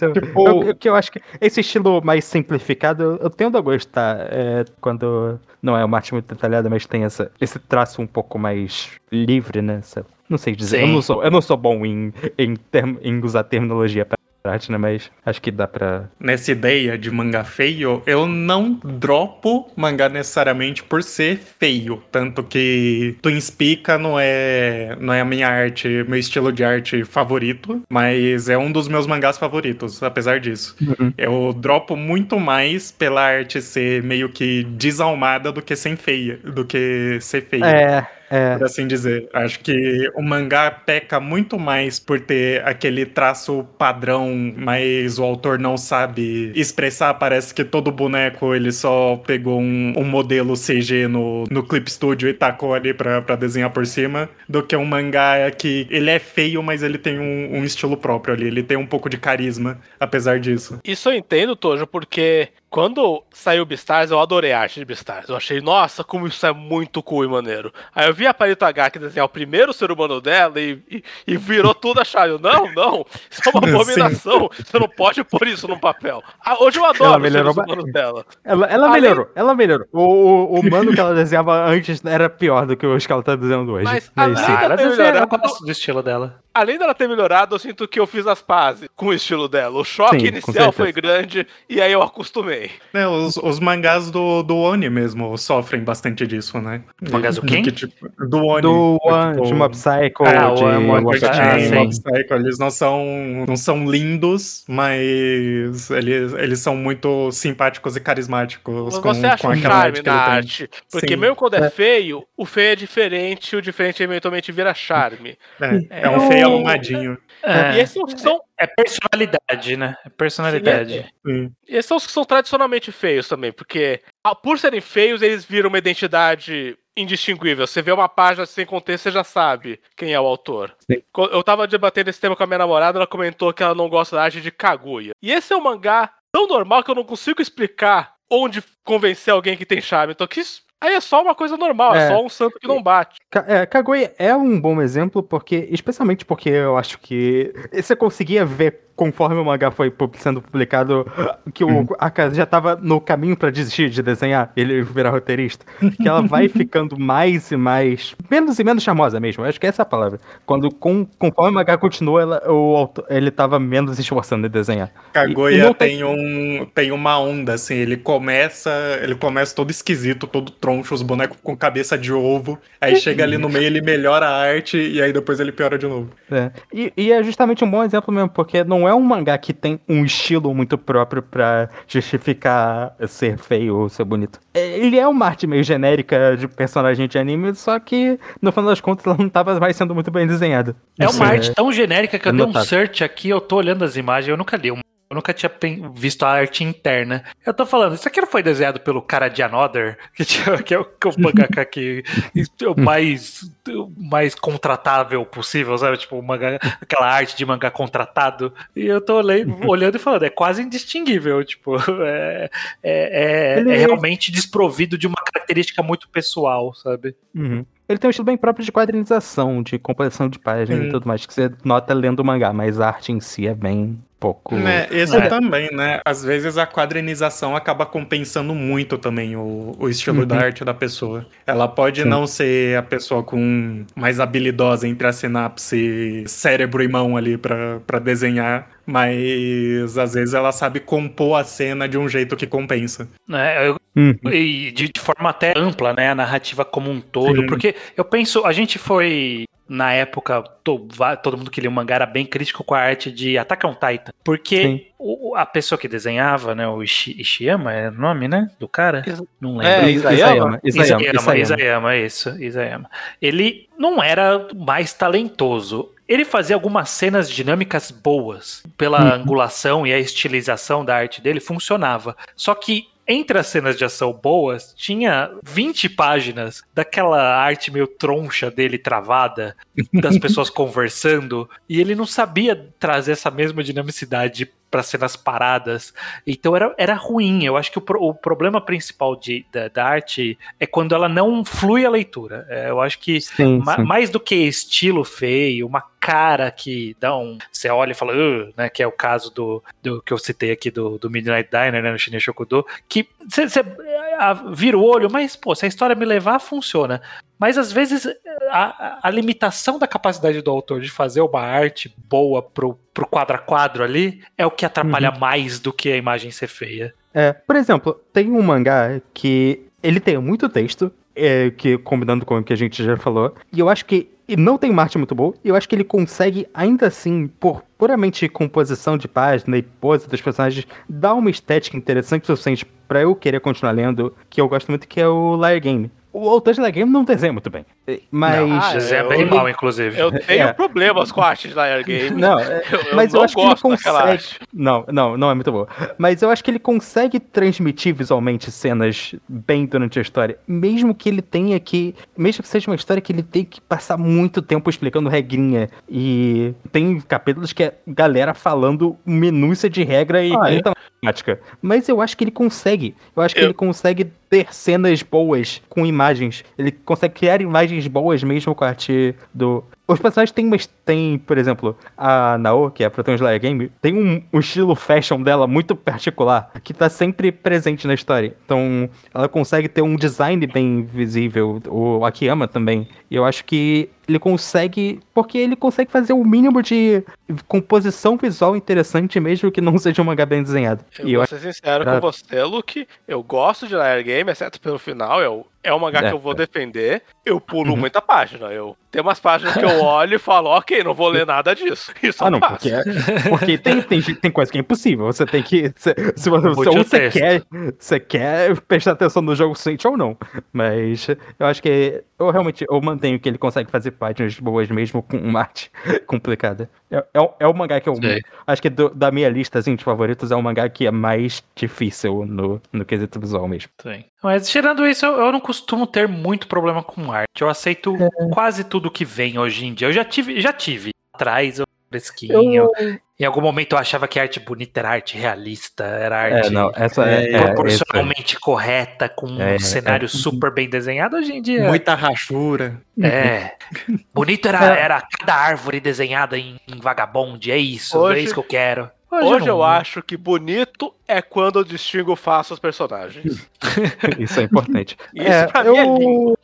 O que eu acho que esse estilo mais simplificado, eu tendo a gostar, quando não é uma arte muito detalhada, mas tem esse traço um pouco mais livre, né? Não sei dizer, eu não sou bom em usar terminologia pra arte, né? Mas acho que dá pra... Nessa ideia de mangá feio, eu não dropo mangá necessariamente por ser feio. Tanto que Twin Spica não é a minha arte, meu estilo de arte favorito, mas é um dos meus mangás favoritos, apesar disso. Eu dropo muito mais pela arte ser meio que desalmada do que ser feia. por assim dizer. Acho que o mangá peca muito mais por ter aquele traço padrão, mas o autor não sabe expressar. Parece que todo boneco ele só pegou um modelo CG no Clip Studio e tacou ali pra desenhar por cima, do que um mangá que ele é feio, mas ele tem um estilo próprio ali, ele tem um pouco de carisma, apesar disso. Isso eu entendo, Tojo, porque quando saiu Beastars, eu adorei a arte de Beastars. Eu achei, nossa, como isso é muito cool e maneiro. Aí eu vi a Palito H que desenhar o primeiro ser humano dela e virou tudo achado. Não, isso é uma abominação. Você não pode pôr isso num papel. Hoje eu adoro os seres humanos dela. Ela melhorou. O humano que ela desenhava antes era pior do que os que ela tá desenhando hoje. Mas além dela ter eu melhorado, gosto do estilo dela. além dela ter melhorado, eu sinto que eu fiz as pazes com o estilo dela. O choque inicial foi grande e aí eu acostumei. Os mangás do Oni mesmo sofrem bastante disso, né? Mangás do quem? Do Oni. Do One, de Mob Psycho, Mob Psycho, eles não são lindos, mas eles são muito simpáticos e carismáticos. Você acha um charme na arte? Porque mesmo quando é feio, o feio é diferente, o diferente eventualmente vira charme. É um feio arrumadinho. E esses são... É personalidade, né? É personalidade. E esses são os que são tradicionalmente feios também, porque por serem feios, eles viram uma identidade indistinguível. Você vê uma página sem contexto, você já sabe quem é o autor. Sim. Eu tava debatendo esse tema com a minha namorada, ela comentou que ela não gosta da arte de Kaguya. E esse é um mangá tão normal que eu não consigo explicar onde convencer alguém que tem charme. Então, aí é só uma coisa normal, é só um santo que não bate. Kaguya é um bom exemplo, especialmente porque eu acho que você conseguia ver, conforme o mangá foi sendo publicado, que o Aka já tava no caminho pra desistir de desenhar, ele virar roteirista, que ela vai ficando mais e mais, menos e menos charmosa mesmo, eu acho que essa é a palavra. Conforme o mangá continua, ele tava menos esforçando em desenhar. Kaguya tem uma onda, assim, ele começa todo esquisito, todo troncho, os bonecos com cabeça de ovo, aí chega ali no meio, ele melhora a arte, e aí depois ele piora de novo. E é justamente um bom exemplo mesmo, porque não é um mangá que tem um estilo muito próprio pra justificar ser feio ou ser bonito. Ele é uma arte meio genérica de personagem de anime, só que no final das contas ela não tava mais sendo muito bem desenhada. É uma arte tão genérica que eu dei um search aqui, eu tô olhando as imagens, eu nunca li eu nunca tinha visto a arte interna. Eu tô falando, isso aqui não foi desenhado pelo cara de Another, que é o mangaka que mais contratável possível, sabe? Tipo, aquela arte de mangá contratado. E eu tô olhando e falando, é quase indistinguível. Tipo, é realmente desprovido de uma característica muito pessoal, sabe? Uhum. Ele tem um estilo bem próprio de quadrinização, de composição de páginas e tudo mais, que você nota lendo o mangá, mas a arte em si é bem pouco... Também, né? Às vezes a quadrinização acaba compensando muito também o estilo da arte da pessoa. Ela pode não ser a pessoa com mais habilidosa entre a sinapse cérebro e mão ali pra desenhar, mas às vezes ela sabe compor a cena de um jeito que compensa. E de forma até ampla, né? A narrativa como um todo. Porque eu penso, a gente foi... Na época, todo mundo que lia o mangá era bem crítico com a arte de Attack on Titan. Porque a pessoa que desenhava, né, o Ishiyama é o nome, né, do cara? Não lembro. Isayama. Ele não era mais talentoso. Ele fazia algumas cenas dinâmicas boas. Pela angulação e a estilização da arte dele, funcionava. Só que entre as cenas de ação boas, tinha 20 páginas daquela arte meio troncha dele travada, das pessoas conversando, e ele não sabia trazer essa mesma dinamicidade para cenas paradas, então era ruim. Eu acho que o problema principal da arte é quando ela não flui a leitura. Eu acho que mais do que estilo feio, uma cara que dá você olha e fala, né, que é o caso do que eu citei aqui do Midnight Diner, né, no Shinya Shokudo, que você vira o olho, mas pô, se a história me levar, funciona. Mas às vezes a limitação da capacidade do autor de fazer uma arte boa pro quadro a quadro ali é o que atrapalha mais do que a imagem ser feia. Por exemplo, tem um mangá que ele tem muito texto, que combinando com o que a gente já falou, e eu acho que não tem uma arte muito boa, e eu acho que ele consegue, ainda assim, por puramente composição de página e pose dos personagens, dar uma estética interessante o suficiente pra eu querer continuar lendo, que eu gosto muito, que é o Liar Game. O Outer Slayer Game não desenha muito bem. Mas. Desenha bem mal, inclusive. Eu tenho problemas com a arte de Slayer Game. Não, mas eu acho que ele consegue. Arte. Não é muito boa. Mas eu acho que ele consegue transmitir visualmente cenas bem durante a história. Mesmo que ele tenha que. Mesmo que seja uma história que ele tenha que passar muito tempo explicando regrinha. E tem capítulos que é galera falando minúcia de regra e matemática. Mas eu acho que ele consegue. Eu acho que ele consegue ter cenas boas com imagens. Ele consegue criar imagens boas mesmo com a arte do... Os personagens têm, por exemplo, a Nao, que é a Proton Slayer Game, tem um estilo fashion dela muito particular, que tá sempre presente na história. Então, ela consegue ter um design bem visível, o Akiyama também. E eu acho que ele consegue, porque ele consegue fazer o mínimo de composição visual interessante, mesmo que não seja um mangá bem desenhado. Eu vou ser sincero com você, Luke. Eu gosto de Slayer Game, exceto pelo final. É um mangá que eu vou defender. Eu pulo muita página. Tem umas páginas que eu olho e falo, ok, não vou ler nada disso. Isso não, porque tem coisa que é impossível. Você tem que... Se você quer prestar atenção no jogo, sente ou não. Mas eu acho que eu mantenho que ele consegue fazer páginas boas mesmo com uma arte complicada. É o mangá que eu acho que da minha lista assim, de favoritos é o mangá que é mais difícil no quesito visual mesmo. Sim. Mas tirando isso, eu não costumo ter muito problema com arte. Eu aceito quase tudo que vem hoje em dia. Eu já tive atrás, fresquinho. Em algum momento eu achava que a arte bonita era arte realista, era arte proporcionalmente correta, com um cenário super bem desenhado. Hoje em dia... Muita rachura. Bonito era cada árvore desenhada em Vagabond, é isso que eu quero. Hoje eu acho que bonito é quando eu distingo fácil os personagens. Isso é importante. Isso pra mim é lindo.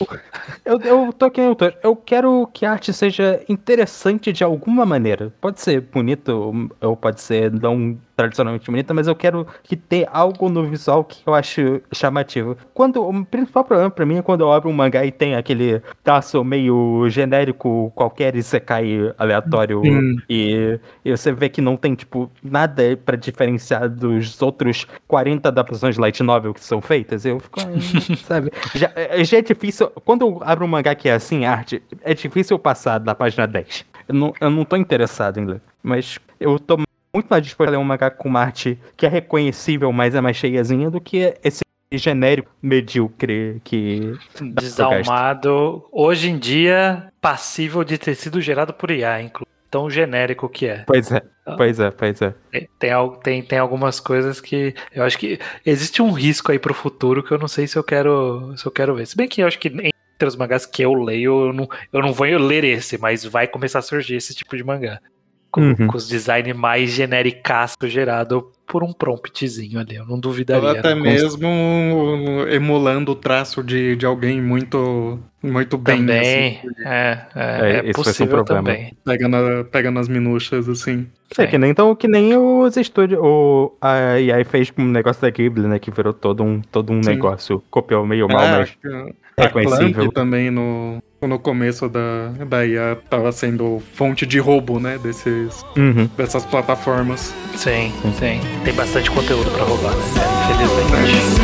Eu tô aqui, eu quero que a arte seja interessante de alguma maneira. Pode ser bonito ou pode ser não tradicionalmente bonita, mas eu quero que tenha algo no visual que eu acho chamativo. O principal problema pra mim é quando eu abro um mangá e tem aquele traço meio genérico, qualquer isekai aleatório, e você vê que não tem, tipo, nada pra diferenciar dos outros 40 adaptações de light novel que são feitas. Eu fico, sabe? Já é difícil, quando eu abro um mangá que é assim, arte, é difícil passar da página 10. Eu não tô interessado em ler, mas eu tô muito mais disposto a ler um mangá com uma arte que é reconhecível, mas é mais cheiazinha, do que esse genérico medíocre que... Desalmado, hoje em dia, passível de ter sido gerado por IA, inclusive. Tão genérico que é. Pois é. Tem algumas coisas que eu acho que existe um risco aí pro futuro que eu não sei se eu quero ver. Se bem que eu acho que entre os mangás que eu leio, eu não vou ler esse, mas vai começar a surgir esse tipo de mangá. Com os design mais genericaço gerado por um promptzinho ali, eu não duvidaria. Ou até mesmo emulando o traço de alguém muito bem. Também, assim. é possível também. Pega nas minúcias, assim. Que nem os estúdios, a EA fez com o negócio da Ghibli, né, que virou todo um negócio, copiou meio mal, mas reconhecível. A também no começo da IA tava sendo fonte de roubo, né, dessas plataformas. Sim. Tem bastante conteúdo pra roubar, né, infelizmente.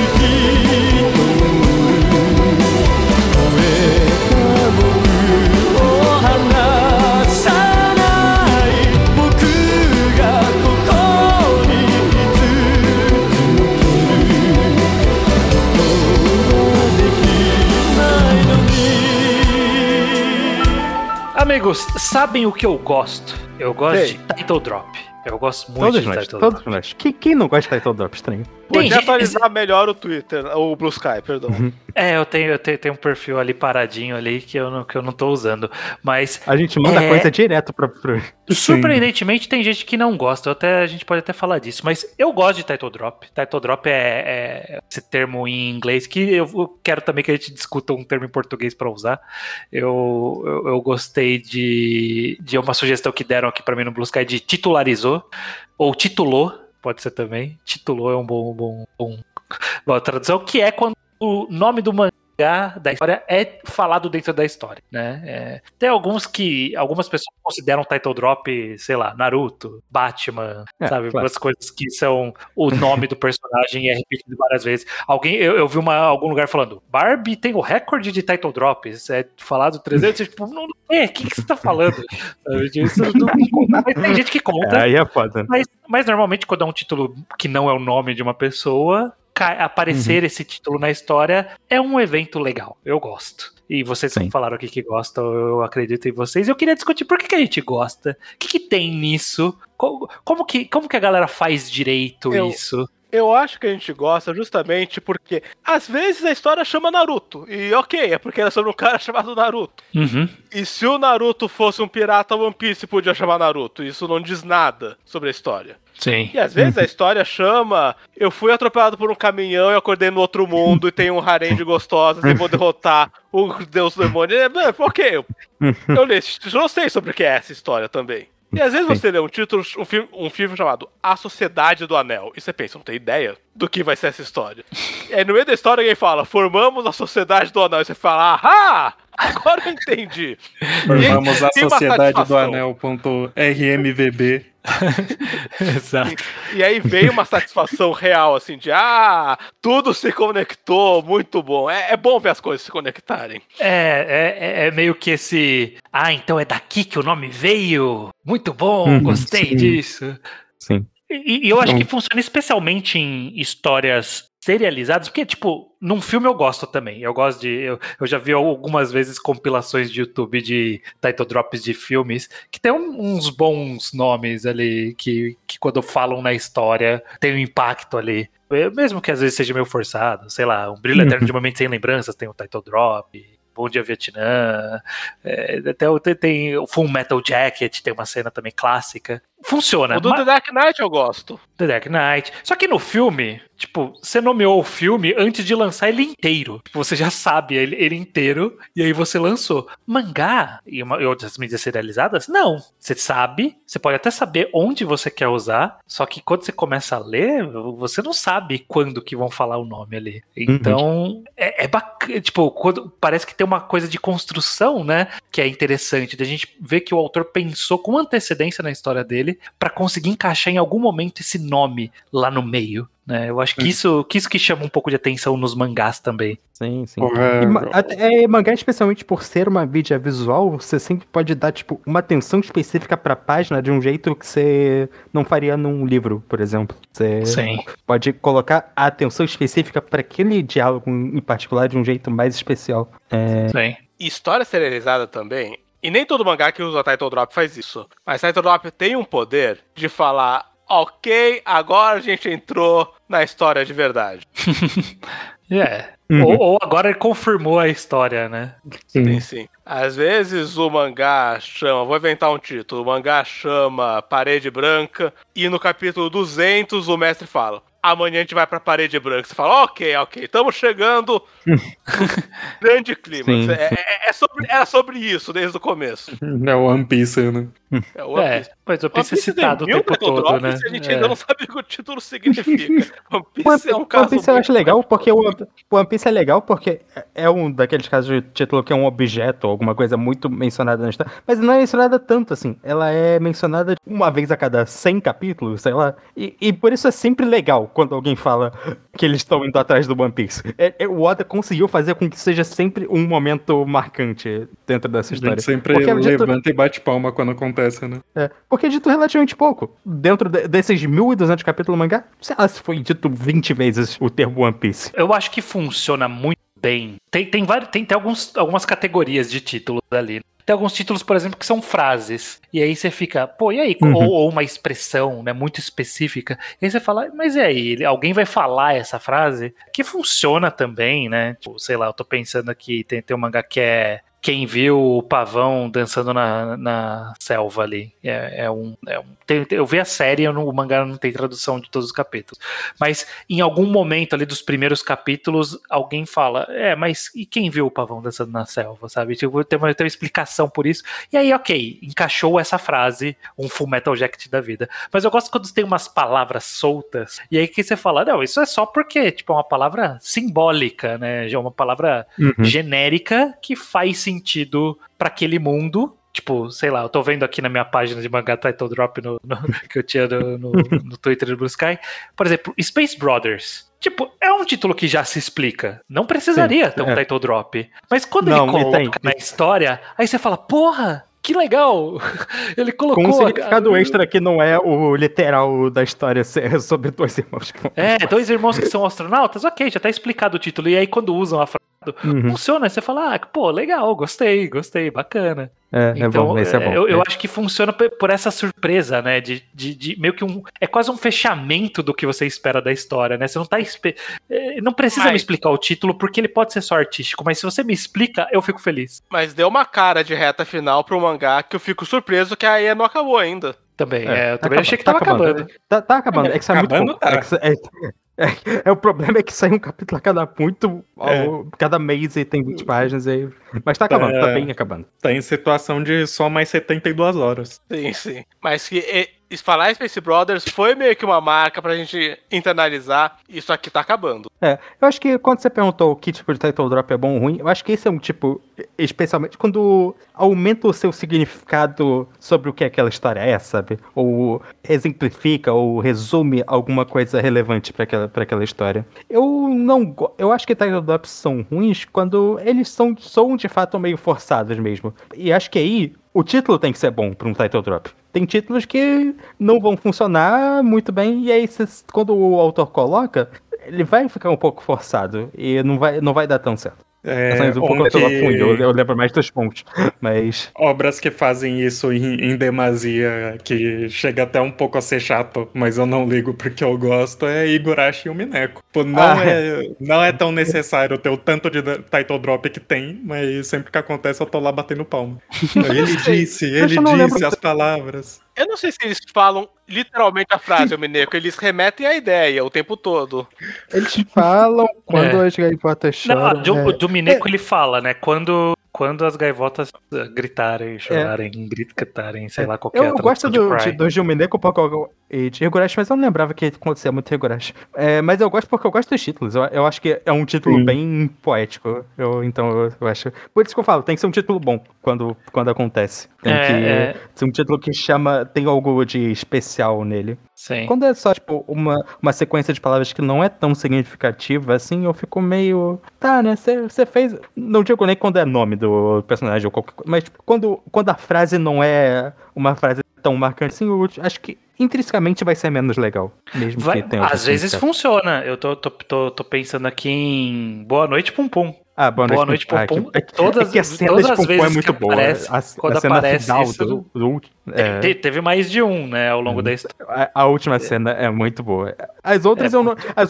Amigos, sabem o que eu gosto? Eu gosto de Title Drop. Eu gosto muito de Title Drop. Todos nós. Quem não gosta de Title Drop? Estranho. Podia atualizar melhor o Twitter, o Blue Sky, perdão. Eu tenho um perfil ali paradinho ali que eu não tô usando, mas... A gente manda coisa direto pro... Surpreendentemente tem gente que não gosta, a gente pode até falar disso, mas eu gosto de Title Drop. Title Drop é esse termo em inglês que eu quero também que a gente discuta um termo em português pra usar. Eu gostei de uma sugestão que deram aqui pra mim no Blue Sky de titularizou, ou titulou, pode ser também. Titulou é um boa tradução, que é quando o nome do mangá da história é falado dentro da história, né? Tem algumas pessoas consideram title drop, sei lá, Naruto, Batman, sabe? Claro. Umas coisas que são o nome do personagem é repetido várias vezes. Eu vi algum lugar falando, Barbie tem o recorde de title drops, é falado 300, tipo, não é, o que você tá falando? Isso mas tem gente que conta. Aí é foda. Mas normalmente quando é um título que não é o nome de uma pessoa, aparecer esse título na história é um evento legal. Eu gosto. E vocês falaram aqui que gostam, eu acredito em vocês. Eu queria discutir por que a gente gosta. O que tem nisso? Como que a galera faz direito isso? Eu acho que a gente gosta justamente porque, às vezes, a história chama Naruto. E ok, é porque era sobre um cara chamado Naruto. Uhum. E se o Naruto fosse um pirata, One Piece podia chamar Naruto. Isso não diz nada sobre a história. Sim. E às vezes a história chama, eu fui atropelado por um caminhão e acordei no outro mundo e tenho um harém de gostosas e vou derrotar o deus do demônio. Ok, eu não sei sobre o que é essa história também. E às vezes você lê um título, um filme chamado A Sociedade do Anel, e você pensa, não tem ideia do que vai ser essa história. E aí no meio da história alguém fala, formamos a Sociedade do Anel, e você fala, ahá! Agora eu entendi. Formamos a Sociedade do Anel.rmvb. Exato. E aí veio uma satisfação real, assim, de tudo se conectou, muito bom. É bom ver as coisas se conectarem. É meio que esse... então é daqui que o nome veio? Muito bom, gostei disso. Sim. E eu acho que funciona especialmente em histórias serializadas, porque, tipo, num filme eu gosto também. Eu gosto de... Eu já vi algumas vezes compilações de YouTube de title drops de filmes que tem uns bons nomes ali que quando falam na história tem um impacto ali. Mesmo que às vezes seja meio forçado. Sei lá, Um Brilho Eterno de uma Mente Sem Lembranças tem um title drop... Bom Dia Vietnã, até tem o Full Metal Jacket, tem uma cena também clássica. Funciona. O do The Dark Knight eu gosto. The Dark Knight. Só que no filme, tipo, você nomeou o filme antes de lançar ele inteiro. Tipo, você já sabe ele inteiro, e aí você lançou. Mangá e outras mídias serializadas, não. Você sabe, você pode até saber onde você quer usar, só que quando você começa a ler, você não sabe quando que vão falar o nome ali. Então, é bacana. Tipo, parece que tem uma coisa de construção, né, que é interessante, da gente ver que o autor pensou com antecedência na história dele pra conseguir encaixar em algum momento esse nome lá no meio, né? Eu acho que isso que chama um pouco de atenção nos mangás também. Sim. Mangá, especialmente por ser uma mídia visual, você sempre pode dar, tipo, uma atenção específica pra página de um jeito que você não faria num livro, por exemplo. Você pode colocar a atenção específica pra aquele diálogo em particular de um jeito mais especial. Sim. História serializada também, e nem todo mangá que usa title drop faz isso, mas title drop tem um poder de falar, ok, agora a gente entrou na história de verdade. Ou agora ele confirmou a história, né? Sim. Às vezes o mangá chama, vou inventar um título, o mangá chama Parede Branca, e no capítulo 200 o mestre fala, amanhã a gente vai pra Parede Branca. Você fala, ok, estamos chegando grande clima. Era sobre isso desde o começo. É o One Piece, né? É o One Piece. Mas o One Piece é citado o tempo todo, né? A gente ainda não sabe o que o título significa. One Piece é um caso... One Piece eu acho legal porque o One Piece é legal porque é um daqueles casos de título que é um objeto, alguma coisa muito mencionada na história, mas não é mencionada tanto assim. Ela é mencionada uma vez a cada 100 capítulos, sei lá. E por isso é sempre legal quando alguém fala que eles estão indo atrás do One Piece. O Oda conseguiu fazer com que seja sempre um momento marcante dentro dessa história. A gente sempre levanta e bate palma quando acontece, né? Porque é dito relativamente pouco. Dentro desses 1.200 capítulos do mangá, sei lá se foi dito 20 vezes o termo One Piece. Eu acho que funciona muito bem. Tem algumas categorias de títulos ali. Tem alguns títulos, por exemplo, que são frases. E aí você fica, e aí? Ou uma expressão, né, muito específica. E aí você fala, mas e aí? Alguém vai falar essa frase? Que funciona também, né? Tipo, sei lá, eu tô pensando aqui, tem um mangá que é quem viu o pavão dançando na selva ali. Eu vi a série, o mangá não tem tradução de todos os capítulos. Mas em algum momento ali dos primeiros capítulos, alguém fala, mas e quem viu o pavão dançando na selva, sabe? Tipo, tem uma explicação por isso. E aí, ok, encaixou essa frase, um Full Metal Jacket da vida. Mas eu gosto quando tem umas palavras soltas, e aí que você fala, não, isso é só porque, tipo, é uma palavra simbólica, né? Já é uma palavra genérica que faz sentido para aquele mundo. Tipo, sei lá, eu tô vendo aqui na minha página de mangá Title Drop que eu tinha no Twitter do Blue Sky. Por exemplo, Space Brothers. Tipo, é um título que já se explica. Não precisaria ter um Title Drop. Mas quando ele coloca na história, aí você fala, porra, que legal! Ele colocou... Com um significado extra que não é o literal da história sobre dois irmãos. Dois irmãos que são astronautas, ok, já tá explicado o título. E aí quando usam a frase, funciona, você fala, pô, legal, gostei, bacana. Então, bom, esse é bom. Eu acho que funciona por essa surpresa, né, de meio que é quase um fechamento do que você espera da história, né, você não tá não precisa me explicar o título, porque ele pode ser só artístico, mas se você me explica, eu fico feliz. Mas deu uma cara de reta final pro mangá que eu fico surpreso que a EA não acabou ainda. Também, eu também achei que tava acabando. Tá acabando, é que sai muito pouco. O problema é que sai um capítulo a cada mês e tem 20 páginas. Mas tá acabando, tá bem acabando. Tá em situação de só mais 72 horas. Sim. Mas que falar Space Brothers foi meio que uma marca pra gente internalizar. Isso aqui tá acabando. Eu acho que quando você perguntou que tipo de title drop é bom ou ruim, eu acho que esse é um tipo, especialmente quando aumenta o seu significado sobre o que aquela história é, sabe? Ou exemplifica, ou resume alguma coisa relevante pra aquela história. Eu acho que title drops são ruins quando eles são de fato meio forçados mesmo. E acho que aí o título tem que ser bom pra um title drop. Tem títulos que não vão funcionar muito bem, e aí quando o autor coloca, ele vai ficar um pouco forçado e não vai dar tão certo. Eu lembro mais dos pontos, mas... Obras que fazem isso em demasia, que chega até um pouco a ser chato, mas eu não ligo porque eu gosto, é Higurashi e o Mineko. Não é tão necessário ter o tanto de title drop que tem, mas sempre que acontece eu tô lá batendo palma. Ele disse as palavras. Eu não sei se eles falam literalmente a frase, o Mineko, eles remetem a ideia o tempo todo. Eles falam quando as gaivotas choram. Não, do Mineko ele fala, né? Quando as gaivotas gritarem, chorarem, gritarem, sei lá, qualquer Eu gosto do Gil Mineko e de Higurashi, mas eu não lembrava que acontecia muito em Higurashi. Mas eu gosto porque eu gosto dos títulos. Eu acho que é um título bem poético. Então eu acho... Por isso que eu falo, tem que ser um título bom quando acontece. Tem que ser um título que tem algo de especial nele. Sim. Quando é só, tipo, uma sequência de palavras que não é tão significativa, assim, eu fico meio... Tá, né, você fez... Não digo nem quando é nome do personagem ou qualquer coisa, mas tipo, quando a frase não é uma frase tão marcante, assim, eu acho que intrinsecamente vai ser menos legal. Mesmo que tenha às vezes funciona. Eu tô pensando aqui em Boa Noite, Pum Pum. Boa Noite, Pum Pum. Todas as vezes é muito boa. Quando aparece isso... Teve mais de um, né, ao longo da história. A última cena é muito boa. As outras eu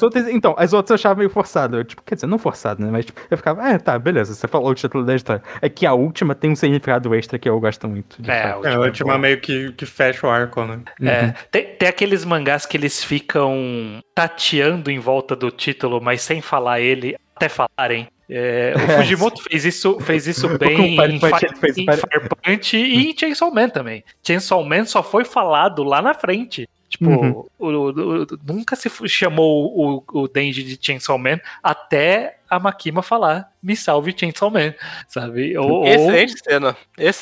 achava meio forçado. Quer dizer, não forçado, né, mas eu ficava, tá, beleza, você falou o título da história. É que a última tem um significado extra que eu gosto muito. A última meio que fecha o arco, né? Tem aqueles mangás que eles ficam tateando em volta do título, mas sem falar ele, até falarem. O Fujimoto fez isso bem em Fire Punch e em Chainsaw Man também. Chainsaw Man só foi falado lá na frente. Tipo, nunca se chamou o Denji de Chainsaw Man até a Makima falar me salve Chainsaw Man, sabe? Excelente cena.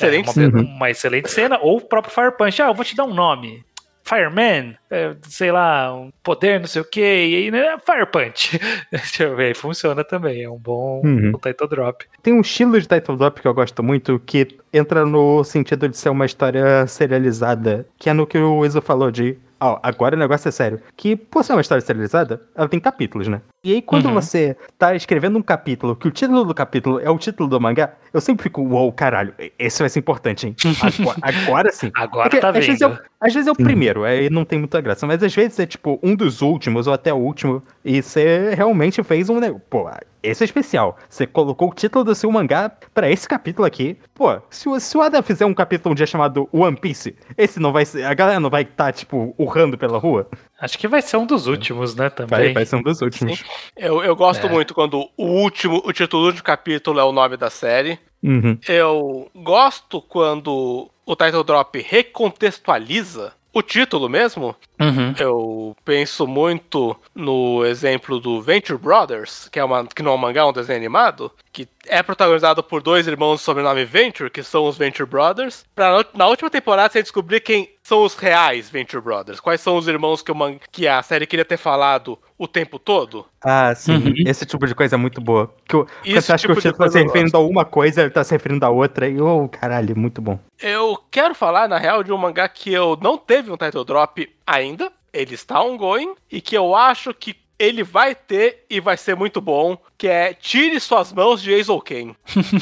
Uma excelente cena. Ou o próprio Fire Punch. Eu vou te dar um nome. Fireman, sei lá, um poder, não sei o que, e aí, né, Fire Punch. Deixa eu ver, funciona também, é um bom title drop. Tem um estilo de title drop que eu gosto muito, que entra no sentido de ser uma história serializada, que é no que o Iso falou de... agora o negócio é sério. Que, por ser uma história serializada, ela tem capítulos, né? E aí, quando você tá escrevendo um capítulo, que o título do capítulo é o título do mangá, eu sempre fico, uou, caralho, esse vai ser importante, hein? Agora sim. Agora porque, tá vendo. Às vezes é o primeiro, aí não tem muita graça. Mas às vezes é, tipo, um dos últimos, ou até o último, e você realmente fez um negócio. Pô, esse é especial. Você colocou o título do seu mangá pra esse capítulo aqui. Pô, se o Oda fizer um capítulo um dia chamado One Piece, esse não vai ser... A galera não vai estar, tipo, urrando pela rua? Acho que vai ser um dos últimos, né, também. Vai ser um dos últimos. Sim. Eu gosto muito quando o título do último capítulo é o nome da série. Uhum. Eu gosto quando o title drop recontextualiza o título mesmo. Uhum. Eu penso muito no exemplo do Venture Brothers, que não é um mangá, é um desenho animado, que é protagonizado por 2 irmãos de sobrenome Venture, que são os Venture Brothers. Na última temporada você descobrir quem são os reais Venture Brothers, quais são os irmãos que a série queria ter falado o tempo todo. Ah, sim. Uhum. Esse tipo de coisa é muito boa. Quando Esse você acha tipo que o de título tá coisa se eu referindo gosto. a uma coisa, ele tá se referindo a outra. E, caralho, muito bom. Eu quero falar, na real, de um mangá que eu não teve um title drop ainda. Ele está ongoing e que eu acho que ele vai ter e vai ser muito bom, que é tire suas mãos de Eizouken.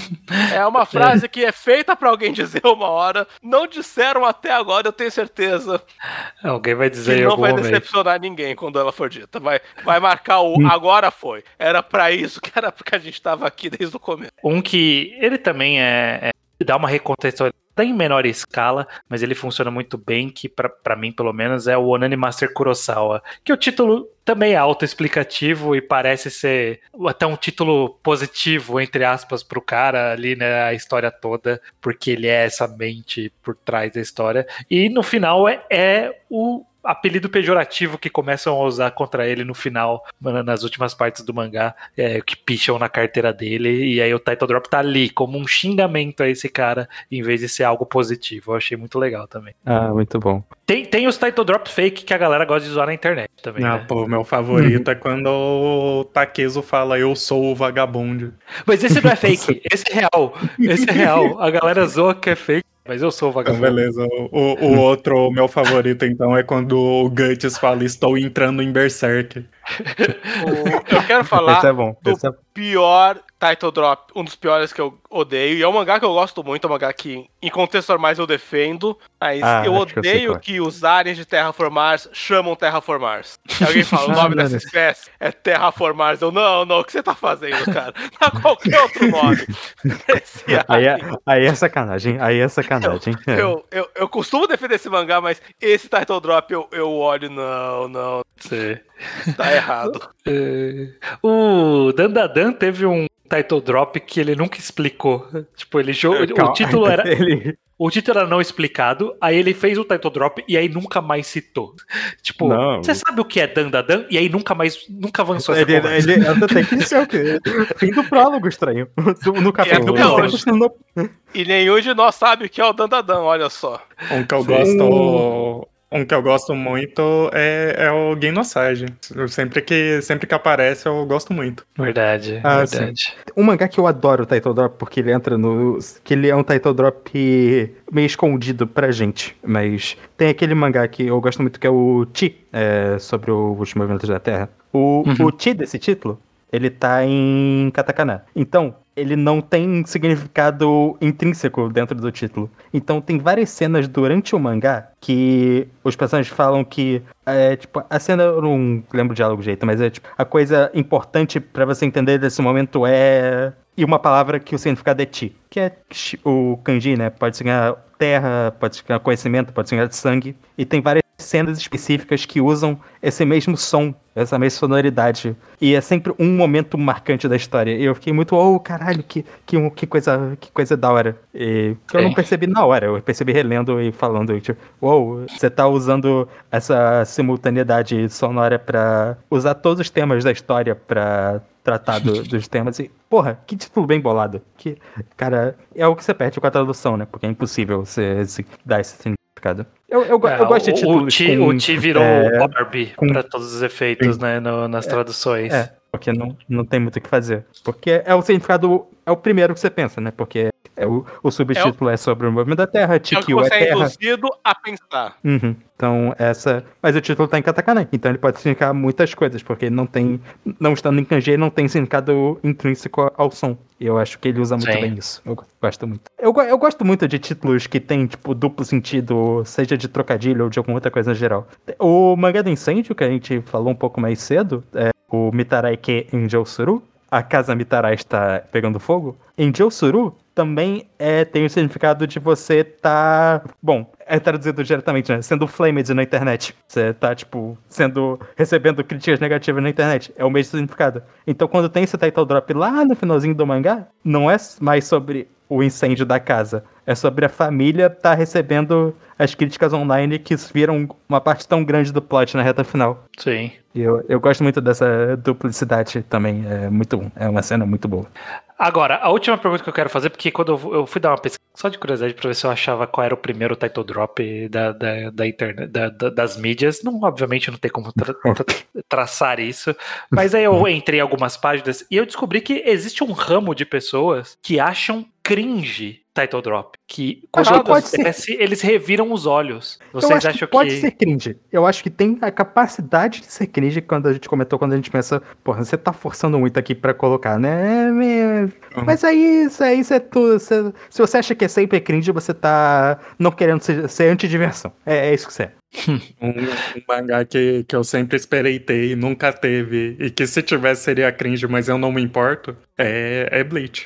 É uma frase que é feita pra alguém dizer uma hora. Não disseram até agora, eu tenho certeza. Alguém vai dizer Que em não algum vai momento. decepcionar ninguém quando ela for dita. Vai marcar o agora foi. Era pra isso que era porque a gente tava aqui desde o começo. Um que ele também dá uma recontextualização em menor escala, mas ele funciona muito bem, que pra mim, pelo menos, é o Onani Master Kurosawa, que o título também é autoexplicativo e parece ser até um título positivo, entre aspas, pro cara ali, né, a história toda, porque ele é essa mente por trás da história, e no final é o apelido pejorativo que começam a usar contra ele no final, nas últimas partes do mangá, que picham na carteira dele, e aí o title drop tá ali como um xingamento a esse cara, em vez de ser algo positivo. Eu achei muito legal também. Ah, muito bom. Tem os title drop fake que a galera gosta de usar na internet também, né? Pô, meu favorito é quando o Takezo fala eu sou o vagabundo. Mas esse não é fake, esse é real. Esse é real. A galera zoa que é fake, mas eu sou o Então, vagabundo. beleza. O outro, meu favorito, então, é quando o Guts fala estou entrando em Berserk. Eu quero falar Esse é bom. do Esse é... pior title drop, um dos piores que eu odeio, e é um mangá que eu gosto muito, é um mangá que em contextos normais eu defendo, mas eu acho que eu sei odeio qual é. que os aliens de Terraformars chamam Terraformars. E alguém fala, o nome dessa espécie é Terraformars. Eu, não, o que você tá fazendo, cara? Dá qualquer outro nome. Esse Aí é sacanagem. Aí é sacanagem. eu costumo defender esse mangá, mas esse title drop eu olho, não. Sim. Tá errado. O Dandadan teve um title drop que ele nunca explicou. Tipo, o título era... O título era não explicado, aí ele fez o title drop e aí nunca mais citou. Tipo, você sabe o que é Dandadan? E aí nunca avançou essa conversa. Ele tem que ser o quê? Fim do prólogo, estranho. No capítulo. E nenhum de nós sabe o que é o Dandadan, olha só. Um que eu gosto muito é o Genosage. Sempre que aparece, eu gosto muito. Verdade. Sim. Um mangá que eu adoro o title drop, porque ele entra que ele é um title drop meio escondido pra gente. Mas tem aquele mangá que eu gosto muito, que é o Chi, sobre os movimentos da Terra. O Chi desse título, ele tá em katakana. Então, ele não tem significado intrínseco dentro do título. Então tem várias cenas durante o mangá que os personagens falam que tipo, a cena, eu não lembro o diálogo jeito, mas tipo, a coisa importante pra você entender desse momento e uma palavra que o significado é chi, que é o kanji, né? Pode significar terra, pode significar conhecimento, pode significar sangue, e tem várias cenas específicas que usam esse mesmo som, essa mesma sonoridade, e é sempre um momento marcante da história. E eu fiquei muito, caralho, que coisa da hora. E que eu não percebi na hora, eu percebi relendo e falando, tipo, você tá usando essa simultaneidade sonora pra usar todos os temas da história pra tratar dos temas. E, porra, que título bem bolado. Que, cara, é o que você perde com a tradução, né? Porque é impossível você dar esse significado. Eu gosto de títulos o Ti virou Barbie pra todos os efeitos, né? Nas traduções. Porque não tem muito o que fazer. Porque é o significado, é o primeiro que você pensa, né? Porque o subtítulo é sobre o movimento da Terra, Tikyu é terra. É induzido a pensar. Uhum. Então, mas o título tá em katakana, então ele pode significar muitas coisas, porque não estando em kanji, não tem significado intrínseco ao som. E eu acho que ele usa muito bem isso. Eu gosto muito. Eu gosto muito de títulos que tem, tipo, duplo sentido, seja de trocadilho ou de alguma outra coisa em geral. O mangá do incêndio, que a gente falou um pouco mais cedo, o Mitaraike Injousuru, a casa Mitarai está pegando fogo, em Josuru também tem o significado de você tá... Bom, é traduzido diretamente, né? Sendo flamed na internet. Você tá, tipo, recebendo críticas negativas na internet. É o mesmo significado. Então, quando tem esse title drop lá no finalzinho do mangá, não é mais sobre o incêndio da casa. É sobre a família tá recebendo as críticas online que viram uma parte tão grande do plot na reta final. Sim. E eu gosto muito dessa duplicidade também. É muito bom. É uma cena muito boa. Agora, a última pergunta que eu quero fazer, porque quando eu fui dar uma pesquisa, só de curiosidade, pra ver se eu achava qual era o primeiro title drop da internet, das mídias. Não, obviamente não tem como traçar isso, mas aí eu entrei em algumas páginas e eu descobri que existe um ramo de pessoas que acham cringe title drop. Que quando acontece, eles reviram os olhos. Vocês acham que... Pode ser cringe. Eu acho que tem a capacidade de ser cringe quando a gente comentou, quando a gente pensa, porra, você tá forçando muito aqui pra colocar, né? Mas aí, isso é tudo. Se você acha que é sempre cringe, você tá não querendo ser anti-diversão. É isso que você é. Um mangá que eu sempre esperei ter e nunca teve, e que se tivesse seria cringe, mas eu não me importo, é Bleach.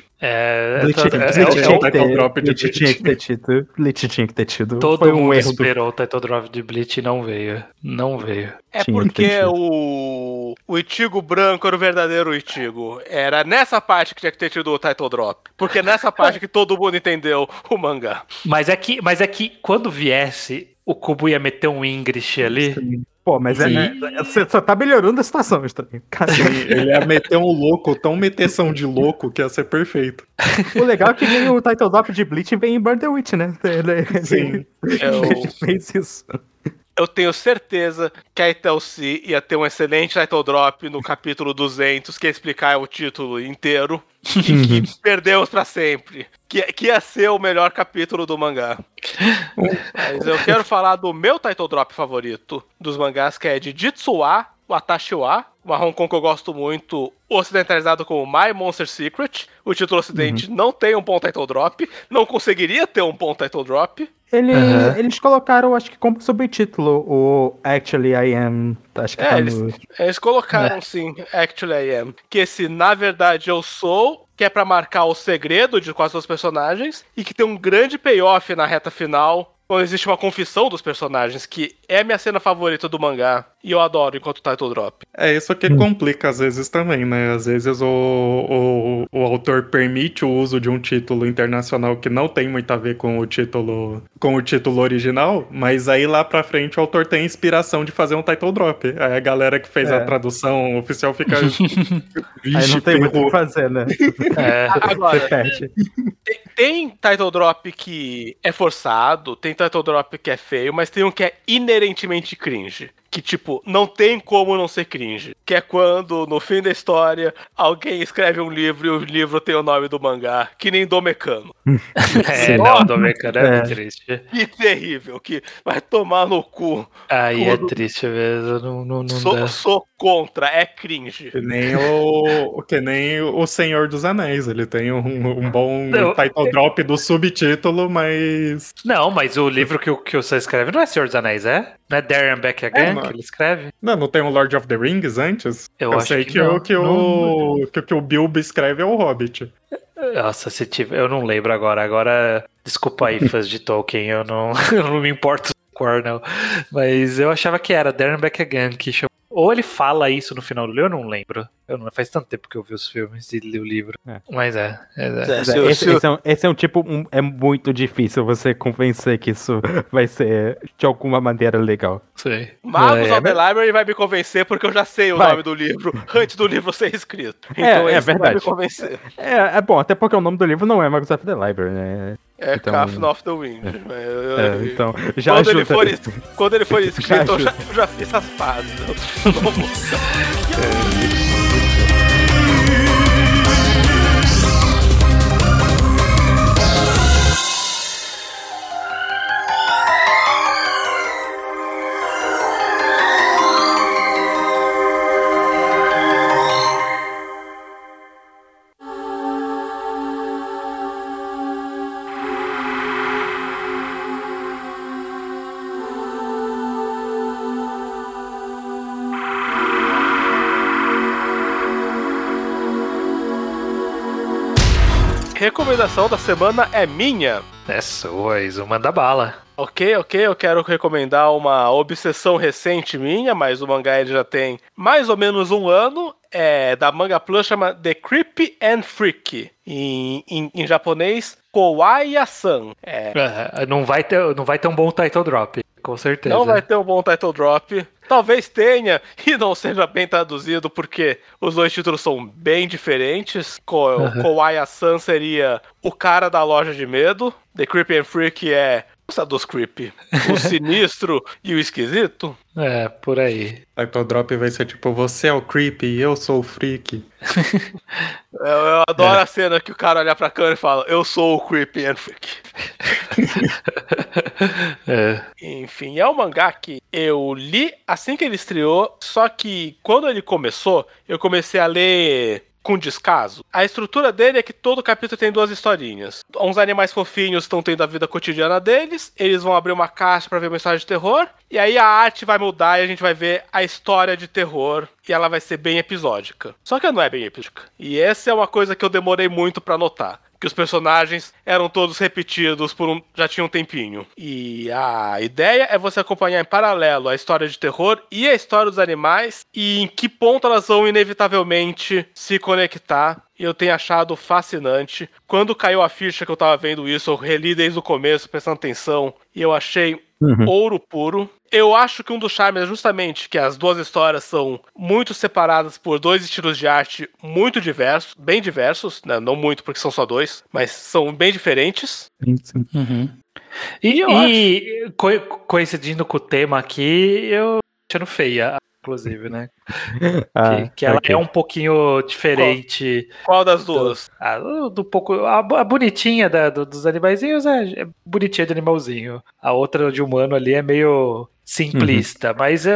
Bleach tinha que ter tido. Bleach tinha que ter tido. Todo mundo esperou o title drop de Bleach e não veio. Não veio. É porque o Ichigo branco era o verdadeiro Ichigo. Era nessa parte que tinha que ter tido o title drop. Porque é nessa parte que todo mundo entendeu o mangá. Mas é que quando viesse, o Kubo ia meter um English ali. Sim. Pô, mas você só tá melhorando a situação, estranho. Ele ia meter um louco, tão meteção de louco que ia ser perfeito. O legal é que vem o title drop de Bleach e vem em Burn the Witch, né? Sim. Ele fez isso. Eu tenho certeza que a Itel-C ia ter um excelente title drop no capítulo 200, que ia explicar o título inteiro, e que perdemos pra sempre. Que ia ser o melhor capítulo do mangá. Mas eu quero falar do meu title drop favorito dos mangás, que é de Jitsuwa, o Atashiwa, uma Hong Kong que eu gosto muito, ocidentalizado como My Monster Secret. O título ocidente não tem um bom title drop, não conseguiria ter um bom title drop. Eles colocaram, acho que como subtítulo, o Actually I Am. Acho que eles colocaram sim, Actually I Am. Que esse Na Verdade Eu Sou, que é pra marcar o segredo de quase todos os personagens, e que tem um grande payoff na reta final, quando existe uma confissão dos personagens, que é a minha cena favorita do mangá, e eu adoro enquanto title drop. É isso que complica às vezes também, né? Às vezes o autor permite o uso de um título internacional que não tem muito a ver com o título original, mas aí lá pra frente o autor tem a inspiração de fazer um title drop. Aí a galera que fez a tradução oficial fica... Aí não tem muito o que fazer, né? Agora, tem title drop que é forçado, tem title drop que é feio, mas tem um que é inerentemente cringe. Que, tipo, não tem como não ser cringe. Que é quando, no fim da história, alguém escreve um livro e o livro tem o nome do mangá. Que nem Domekano. Domekano é muito triste. Que terrível, que vai tomar no cu. Aí é triste mesmo, não dá. Sou contra, é cringe. Que nem o Senhor dos Anéis. Ele tem um bom title drop do subtítulo, mas... Não, mas o livro que você escreve não é Senhor dos Anéis, é? Não é There and Back Again que ele escreve? Não tem o Lord of the Rings antes? Eu acho sei que o Bilbo escreve é o Hobbit. Nossa, se tiver, eu não lembro agora. Agora, desculpa aí, fãs de Tolkien, eu não me importo com o Cornell. Mas eu achava que era There and Back Again que chama. Ou ele fala isso no final do livro, eu não lembro. Faz tanto tempo que eu vi os filmes e li o livro. Mas esse é um tipo... É muito difícil você convencer que isso vai ser de alguma maneira legal. Sei. Magos of the Library vai me convencer porque eu já sei o nome do livro antes do livro ser escrito. Então é verdade. Vai me convencer. É bom, até porque o nome do livro não é Magos of the Library, né? É então... Captain of the Wind. Então, já quando ele for escrito, eu já fiz as pazes. recomendação da semana é minha. É sua, Iso, manda bala. Ok, eu quero recomendar uma obsessão recente minha, mas o mangá ele já tem mais ou menos um ano. É da Manga Plus, chama The Creepy and Freaky. Em japonês, Kawaii-san. Não vai ter um bom title drop, com certeza. Não vai ter um bom title drop. Talvez tenha e não seja bem traduzido, porque os dois títulos são bem diferentes. Kawaii-san seria o cara da loja de medo. The Creepy and Freaky é dos creepy, o sinistro e o esquisito. É, por aí. Title Drop vai ser tipo, você é o creepy e eu sou o freak. Eu adoro a cena que o cara olha pra câmera e fala, eu sou o creepy and freak. Enfim, é um mangá que eu li assim que ele estreou, só que quando ele começou, eu comecei a ler com descaso. A estrutura dele é que todo capítulo tem 2 historinhas. Uns animais fofinhos estão tendo a vida cotidiana deles, eles vão abrir uma caixa pra ver uma história de terror, e aí a arte vai mudar e a gente vai ver a história de terror, e ela vai ser bem episódica. Só que ela não é bem episódica. E essa é uma coisa que eu demorei muito pra notar. Que os personagens eram todos repetidos já tinha um tempinho. E a ideia é você acompanhar em paralelo a história de terror e a história dos animais e em que ponto elas vão inevitavelmente se conectar. E eu tenho achado fascinante. Quando caiu a ficha que eu tava vendo isso, eu reli desde o começo, prestando atenção, e eu achei ouro puro. Eu acho que um dos charmes é justamente que as 2 histórias são muito separadas por 2 estilos de arte muito diversos, bem diversos, né? Não muito porque são só 2, mas são bem diferentes. Sim. E coincidindo com o tema aqui, eu tô achando feia, inclusive, né? Que ela é um pouquinho diferente. Qual das duas? A bonitinha dos animaizinhos é bonitinha de animalzinho. A outra de humano ali é meio simplista, mas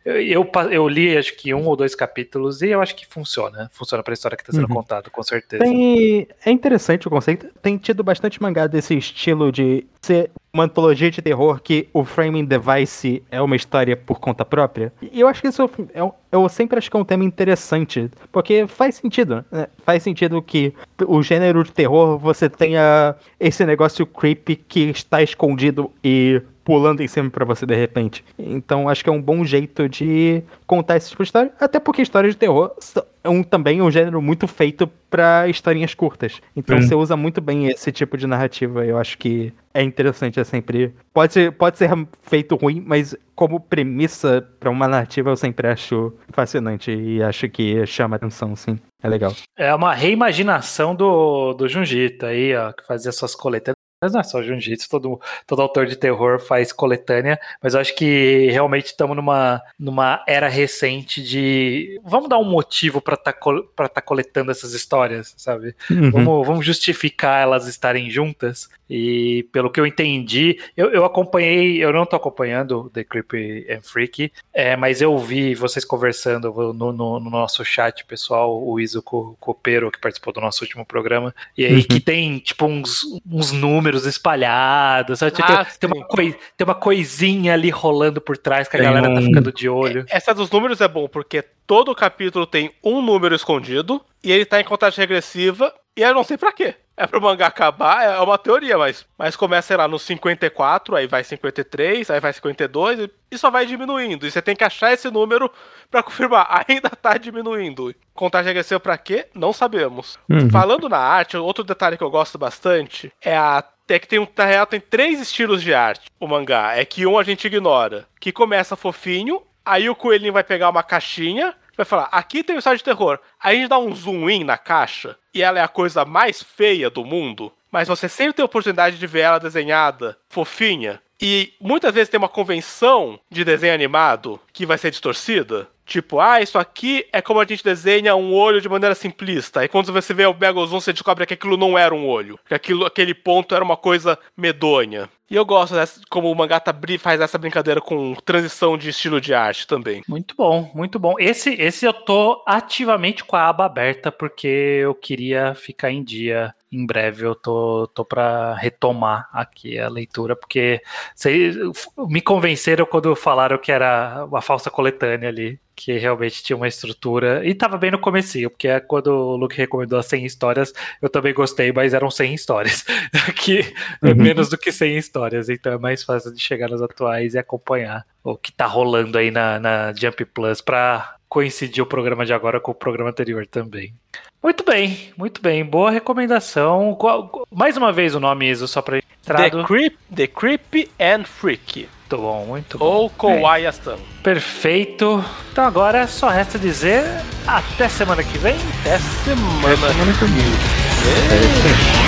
eu li acho que 1 ou 2 capítulos e eu acho que funciona pra história que tá sendo contada, com certeza. É interessante o conceito, tem tido bastante mangá desse estilo de ser uma antologia de terror que o framing device é uma história por conta própria, e eu acho que isso eu sempre acho que é um tema interessante, porque faz sentido, né? Faz sentido que o gênero de terror você tenha esse negócio creepy que está escondido e pulando em cima pra você de repente. Então acho que é um bom jeito de contar esse tipo de história, até porque histórias de terror é também um gênero muito feito pra historinhas curtas. Então você usa muito bem esse tipo de narrativa. Eu acho que é interessante, é sempre... Pode ser feito ruim, mas como premissa pra uma narrativa eu sempre acho fascinante e acho que chama atenção, sim. É legal. É uma reimaginação do Junjito aí, ó, que fazia suas coletâneas. Mas não é só Jiu-Jitsu, todo autor de terror faz coletânea, mas eu acho que realmente estamos numa era recente de... Vamos dar um motivo para tá coletando essas histórias, sabe? Vamos justificar elas estarem juntas, e pelo que eu entendi, eu acompanhei, eu não tô acompanhando The Creepy and Freaky, mas eu vi vocês conversando no nosso chat, pessoal, o Iso Copero, que participou do nosso último programa, e aí que tem tipo uns números espalhados, sabe? Tem uma coisinha ali rolando por trás que a galera tá ficando de olho. Essa dos números é bom, porque todo capítulo tem um número escondido e ele tá em contagem regressiva e eu não sei pra quê. É pro mangá acabar, é uma teoria, mas começa, sei lá, no 54, aí vai 53, aí vai 52 e só vai diminuindo. E você tem que achar esse número pra confirmar. Ainda tá diminuindo. Contagem regressiva pra quê? Não sabemos. Falando na arte, outro detalhe que eu gosto bastante é que na real tem 3 estilos de arte, o mangá. É que um a gente ignora, que começa fofinho, aí o coelhinho vai pegar uma caixinha, vai falar, aqui tem o história de terror. Aí a gente dá um zoom in na caixa, e ela é a coisa mais feia do mundo, mas você sempre tem a oportunidade de ver ela desenhada, fofinha. E muitas vezes tem uma convenção de desenho animado que vai ser distorcida. Tipo, isso aqui é como a gente desenha um olho de maneira simplista. E quando você vê o Mega Zoom, você descobre que aquilo não era um olho. Que aquele ponto era uma coisa medonha. E eu gosto como o mangá faz essa brincadeira com transição de estilo de arte também. Muito bom, muito bom. Esse eu tô ativamente com a aba aberta porque eu queria ficar em dia. Em breve eu tô pra retomar aqui a leitura, porque vocês me convenceram quando falaram que era uma falsa coletânea ali. que realmente tinha uma estrutura, e tava bem no comecinho, porque quando o Luke recomendou as 100 histórias, eu também gostei, mas eram 100 histórias, que é menos do que 100 histórias, então é mais fácil de chegar nas atuais e acompanhar o que tá rolando aí na Jump Plus, pra coincidir o programa de agora com o programa anterior também. Muito bem, boa recomendação. Mais uma vez o nome, Iso, só pra entrar. The Creep and Freak. Muito bom. Ou Kowai-san. Perfeito. Então agora só resta dizer até semana que vem. Até semana que vem.